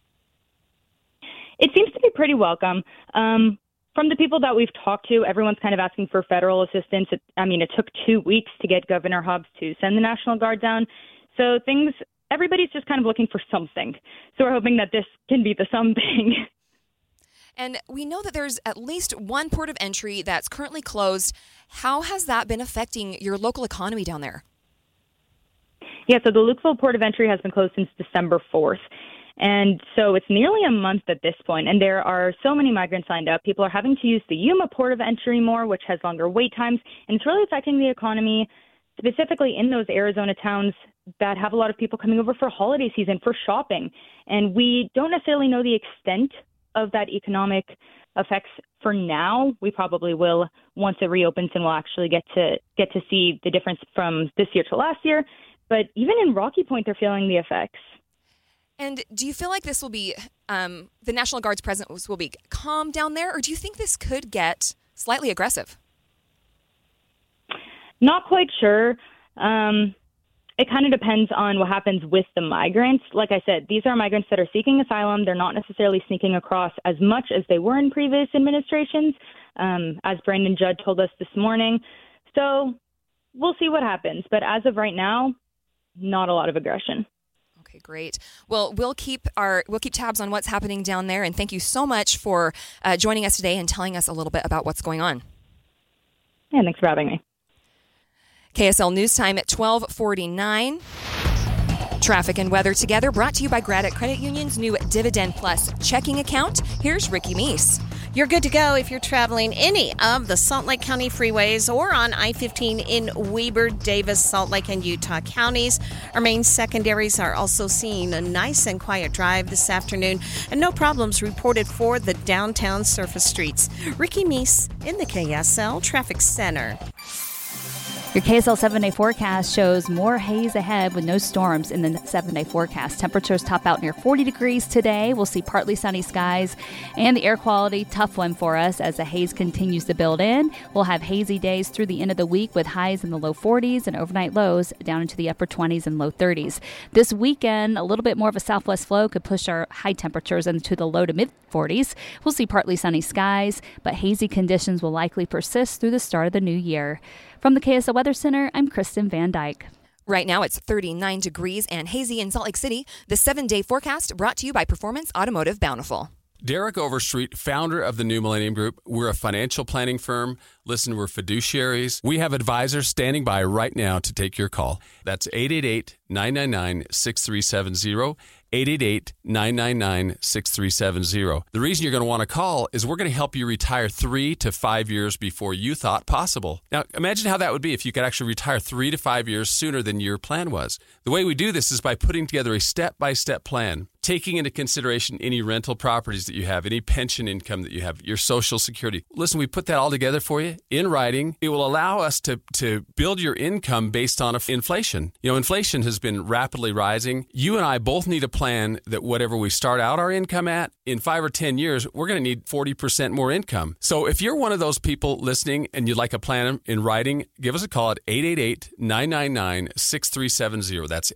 It seems to be pretty welcome. From the people that we've talked to, everyone's kind of asking for federal assistance. It took 2 weeks to get Governor Hobbs to send the National Guard down. So everybody's just kind of looking for something. So we're hoping that this can be the something. And we know that there's at least one port of entry that's currently closed. How has that been affecting your local economy down there? Yeah, so the Lukeville port of entry has been closed since December 4th. And so it's nearly a month at this point, and there are so many migrants signed up. People are having to use the Yuma port of entry more, which has longer wait times, and it's really affecting the economy, specifically in those Arizona towns that have a lot of people coming over for holiday season, for shopping. And we don't necessarily know the extent of that economic effects for now. We probably will once it reopens, and we'll actually get to see the difference from this year to last year. But even in Rocky Point, they're feeling the effects. And do you feel like this will be, the National Guard's presence will be calm down there, or do you think this could get slightly aggressive? Not quite sure. It kind of depends on what happens with the migrants. Like I said, these are migrants that are seeking asylum. They're not necessarily sneaking across as much as they were in previous administrations, as Brandon Judd told us this morning. So we'll see what happens. But as of right now, not a lot of aggression. Okay, great. Well, we'll keep tabs on what's happening down there, and thank you so much for joining us today and telling us a little bit about what's going on. Yeah, thanks for having me. KSL News Time at 12:49. Traffic and weather together, brought to you by Gradit Credit Union's new Dividend Plus checking account. Here's Ricky Meese. You're good to go if you're traveling any of the Salt Lake County freeways or on I-15 in Weber, Davis, Salt Lake, and Utah counties. Our main secondaries are also seeing a nice and quiet drive this afternoon, and no problems reported for the downtown surface streets. Ricky Meese in the KSL Traffic Center. Your KSL 7-day forecast shows more haze ahead with no storms in the 7-day forecast. Temperatures top out near 40 degrees today. We'll see partly sunny skies and the air quality, tough one for us as the haze continues to build in. We'll have hazy days through the end of the week with highs in the low 40s and overnight lows down into the upper 20s and low 30s. This weekend, a little bit more of a southwest flow could push our high temperatures into the low to mid 40s. We'll see partly sunny skies, but hazy conditions will likely persist through the start of the new year. From the KSL Weather Center, I'm Kristen Van Dyke. Right now, it's 39 degrees and hazy in Salt Lake City. The 7-day forecast brought to you by Performance Automotive Bountiful. Derek Overstreet, founder of the New Millennium Group. We're a financial planning firm. Listen, we're fiduciaries. We have advisors standing by right now to take your call. That's 888-999-6370. 888-999-6370. The reason you're going to want to call is we're going to help you retire 3 to 5 years before you thought possible. Now, imagine how that would be if you could actually retire 3 to 5 years sooner than your plan was. The way we do this is by putting together a step-by-step plan, taking into consideration any rental properties that you have, any pension income that you have, your Social Security. Listen, we put that all together for you in writing. It will allow us to build your income based on inflation. You know, inflation has been rapidly rising. You and I both need a plan that whatever we start out our income at, in 5 or 10 years, we're going to need 40% more income. So if you're one of those people listening and you'd like a plan in writing, give us a call at 888-999-6370. That's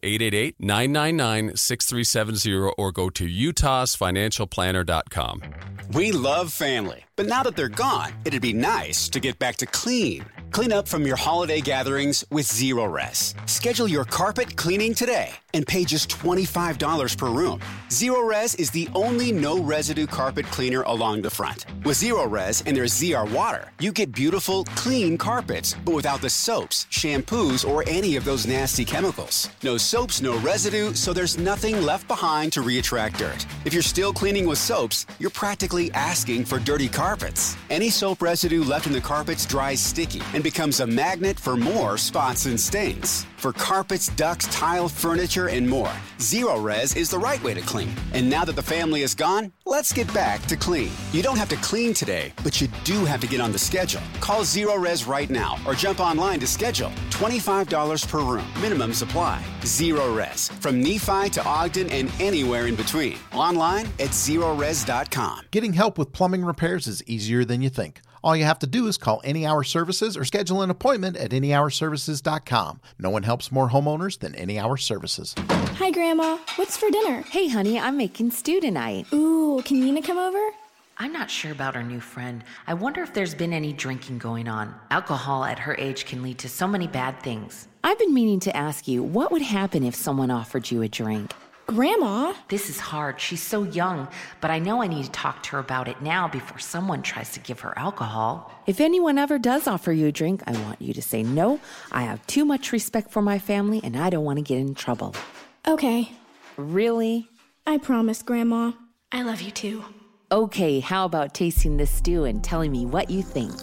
888-999-6370, or go to utahsfinancialplanner.com. We love family, but now that they're gone, it'd be nice to get back to clean. Clean up from your holiday gatherings with Zero-Res. Schedule your carpet cleaning today and pay just $25 per room. Zero-Res is the only no-residue carpet cleaner along the front. With Zero-Res and their ZR water, you get beautiful, clean carpets, but without the soaps, shampoos, or any of those nasty chemicals. No soaps, no residue, so there's nothing left behind to re-attract dirt. If you're still cleaning with soaps, you're practically asking for dirty carpets. Any soap residue left in the carpets dries sticky and becomes a magnet for more spots and stains. For carpets, ducts, tile, furniture, and more, Zero-Res is the right way to clean. And now that the family is gone, let's get back to clean. You don't have to clean today, but you do have to get on the schedule. Call Zero-Res right now or jump online to schedule. $25 per room. Minimum supply. Zero-Res. From Nephi to Ogden and anywhere in between. Online at Zerores.com. Getting help with plumbing repairs is easier than you think. All you have to do is call Any Hour Services or schedule an appointment at anyhourservices.com. No one helps more homeowners than Any Hour Services. Hi, Grandma. What's for dinner? Hey, honey, I'm making stew tonight. Ooh, can Nina come over? I'm not sure about our new friend. I wonder if there's been any drinking going on. Alcohol at her age can lead to so many bad things. I've been meaning to ask you, what would happen if someone offered you a drink? Grandma? This is hard. She's so young, but I know I need to talk to her about it now before someone tries to give her alcohol. If anyone ever does offer you a drink, I want you to say no. I have too much respect for my family, and I don't want to get in trouble. Okay. Really? I promise, Grandma. I love you too. Okay, how about tasting this stew and telling me what you think?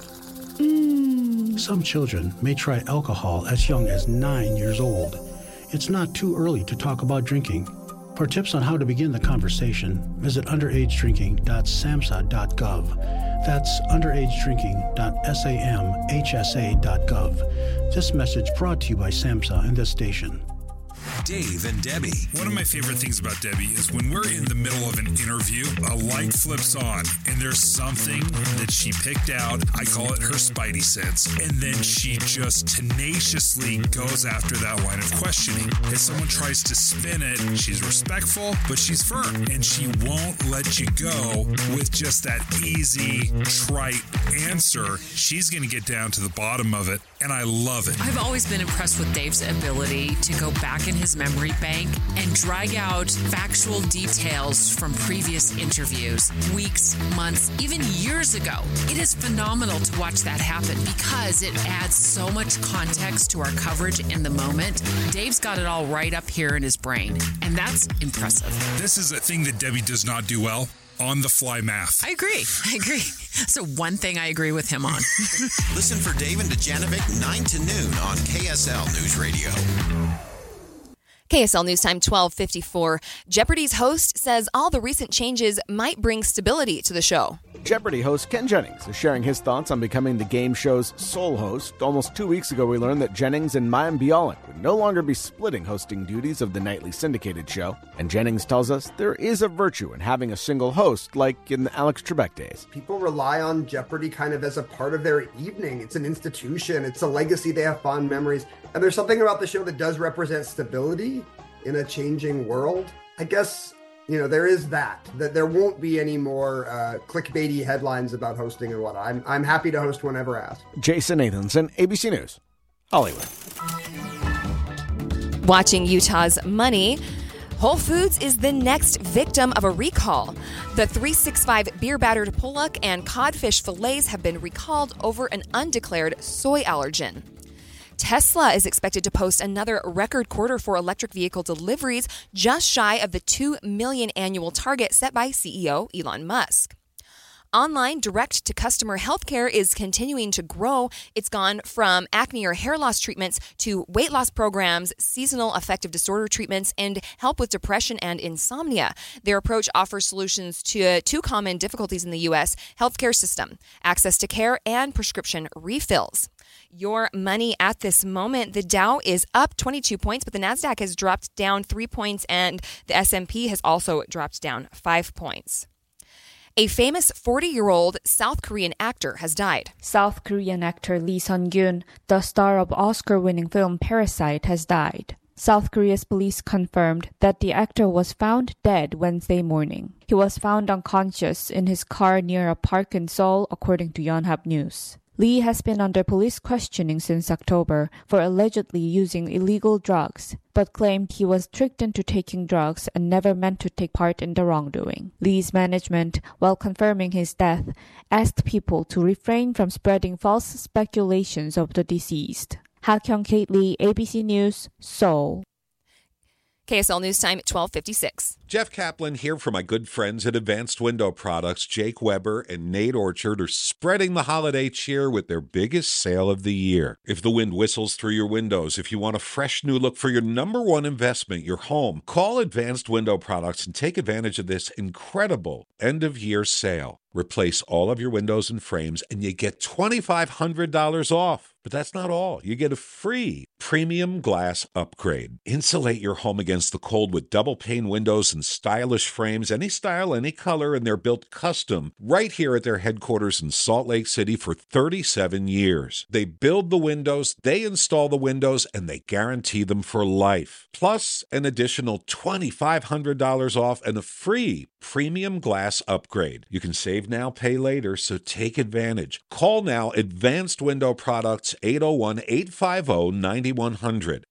Some children may try alcohol as young as 9 years old. It's not too early to talk about drinking. For tips on how to begin the conversation, visit underagedrinking.samhsa.gov. That's underagedrinking.samhsa.gov. This message brought to you by SAMHSA and this station. Dave and Debbie. One of my favorite things about Debbie is when we're in the middle of an interview, a light flips on and there's something that she picked out. I call it her spidey sense. And then she just tenaciously goes after that line of questioning. If someone tries to spin it, she's respectful, but she's firm. And she won't let you go with just that easy, trite answer. She's going to get down to the bottom of it, and I love it. I've always been impressed with Dave's ability to go back in his memory bank and drag out factual details from previous interviews, weeks, months, even years ago. It is phenomenal to watch that happen because it adds so much context to our coverage in the moment. Dave's got it all right up here in his brain, and that's impressive. This is a thing that Debbie does not do well. on-the-fly math. I agree. So one thing I agree with him on. Listen for Dave and Dejanovic 9 to noon on KSL News Radio. KSL News Time 12:54. Jeopardy's host says all the recent changes might bring stability to the show. Jeopardy host Ken Jennings is sharing his thoughts on becoming the game show's sole host. Almost 2 weeks ago, we learned that Jennings and Mayim Bialik would no longer be splitting hosting duties of the nightly syndicated show. And Jennings tells us there is a virtue in having a single host, like in the Alex Trebek days. People rely on Jeopardy kind of as a part of their evening. It's an institution. It's a legacy. They have fond memories. And there's something about the show that does represent stability in a changing world. I guess, there is that there won't be any more clickbaity headlines about hosting and whatnot. I'm happy to host whenever asked. Jason Nathanson, ABC News, Hollywood. Watching Utah's money, Whole Foods is the next victim of a recall. The 365 beer battered pollock and codfish fillets have been recalled over an undeclared soy allergen. Tesla is expected to post another record quarter for electric vehicle deliveries, just shy of the 2 million annual target set by CEO Elon Musk. Online direct-to-customer healthcare is continuing to grow. It's gone from acne or hair loss treatments to weight loss programs, seasonal affective disorder treatments, and help with depression and insomnia. Their approach offers solutions to two common difficulties in the U.S. healthcare system: access to care and prescription refills. Your money at this moment, the Dow is up 22 points, but the NASDAQ has dropped down 3 points, and the S&P has also dropped down 5 points. A famous 40-year-old South Korean actor has died. South Korean actor Lee Sun-gyun, the star of Oscar-winning film Parasite, has died. South Korea's police confirmed that the actor was found dead Wednesday morning. He was found unconscious in his car near a park in Seoul, according to Yonhap News. Lee has been under police questioning since October for allegedly using illegal drugs, but claimed he was tricked into taking drugs and never meant to take part in the wrongdoing. Lee's management, while confirming his death, asked people to refrain from spreading false speculations of the deceased. Ha-kyung Kate Lee, ABC News, Seoul. KSL News Time at 12:56. Jeff Kaplan here for my good friends at Advanced Window Products. Jake Weber and Nate Orchard are spreading the holiday cheer with their biggest sale of the year. If the wind whistles through your windows, if you want a fresh new look for your number one investment, your home, call Advanced Window Products and take advantage of this incredible end-of-year sale. Replace all of your windows and frames, and you get $2,500 off. But that's not all. You get a free premium glass upgrade. Insulate your home against the cold with double-pane windows and stylish frames, any style, any color, and they're built custom right here at their headquarters in Salt Lake City for 37 years. They build the windows, they install the windows, and they guarantee them for life. Plus, an additional $2,500 off and a free premium glass upgrade. You can save now, pay later, so take advantage. Call now, Advanced Window Products, 801-850-9100,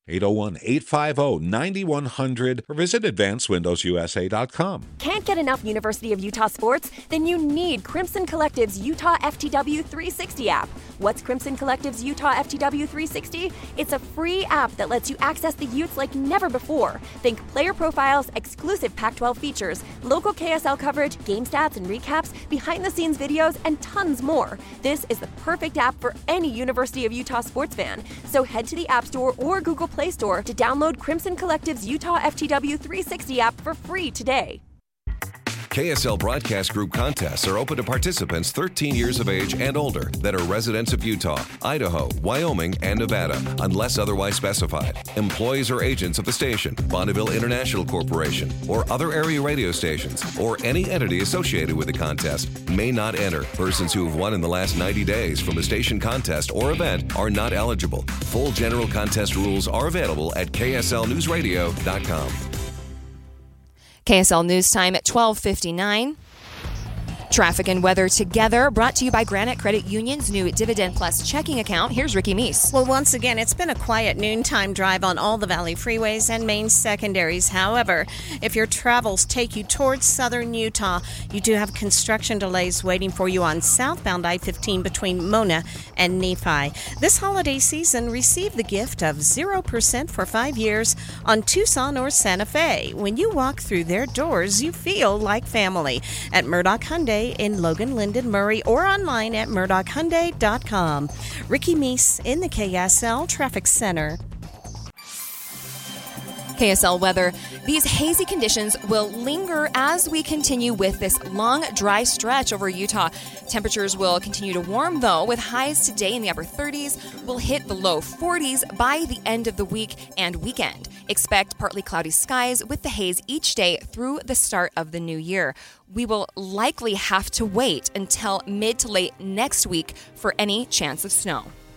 801-850-9100, or visit AdvancedWindowsUSA.com. Can't get enough University of Utah sports? Then you need Crimson Collective's Utah FTW 360 app. What's Crimson Collective's Utah FTW 360? It's a free app that lets you access the Utes like never before. Think player profiles, exclusive Pac-12 features, local KSL coverage, game stats and recaps, behind-the-scenes videos, and tons more. This is the perfect app for any University of Utah sports fan. So head to the App Store or Google Play Store to download Crimson Collective's Utah FTW 360 app for free today. KSL Broadcast Group contests are open to participants 13 years of age and older that are residents of Utah, Idaho, Wyoming, and Nevada, unless otherwise specified. Employees or agents of the station, Bonneville International Corporation, or other area radio stations, or any entity associated with the contest may not enter. Persons who have won in the last 90 days from a station contest or event are not eligible. Full general contest rules are available at kslnewsradio.com. KSL News Time at 12:59. Traffic and weather together, brought to you by Granite Credit Union's new Dividend Plus checking account. Here's Ricky Meese. Well, once again, it's been a quiet noontime drive on all the Valley freeways and main secondaries. However, if your travels take you towards southern Utah, you do have construction delays waiting for you on southbound I-15 between Mona and Nephi. This holiday season, receive the gift of 0% for 5 years on Tucson or Santa Fe. When you walk through their doors, you feel like family at Murdoch Hyundai in Logan, Linden, Murray, or online at murdochhyundai.com. Ricky Meese in the KSL Traffic Center. KSL weather. These hazy conditions will linger as we continue with this long, dry stretch over Utah. Temperatures will continue to warm, though, with highs today in the upper 30s. We'll hit the low 40s by the end of the week and weekend. Expect partly cloudy skies with the haze each day through the start of the new year. We will likely have to wait until mid to late next week for any chance of snow.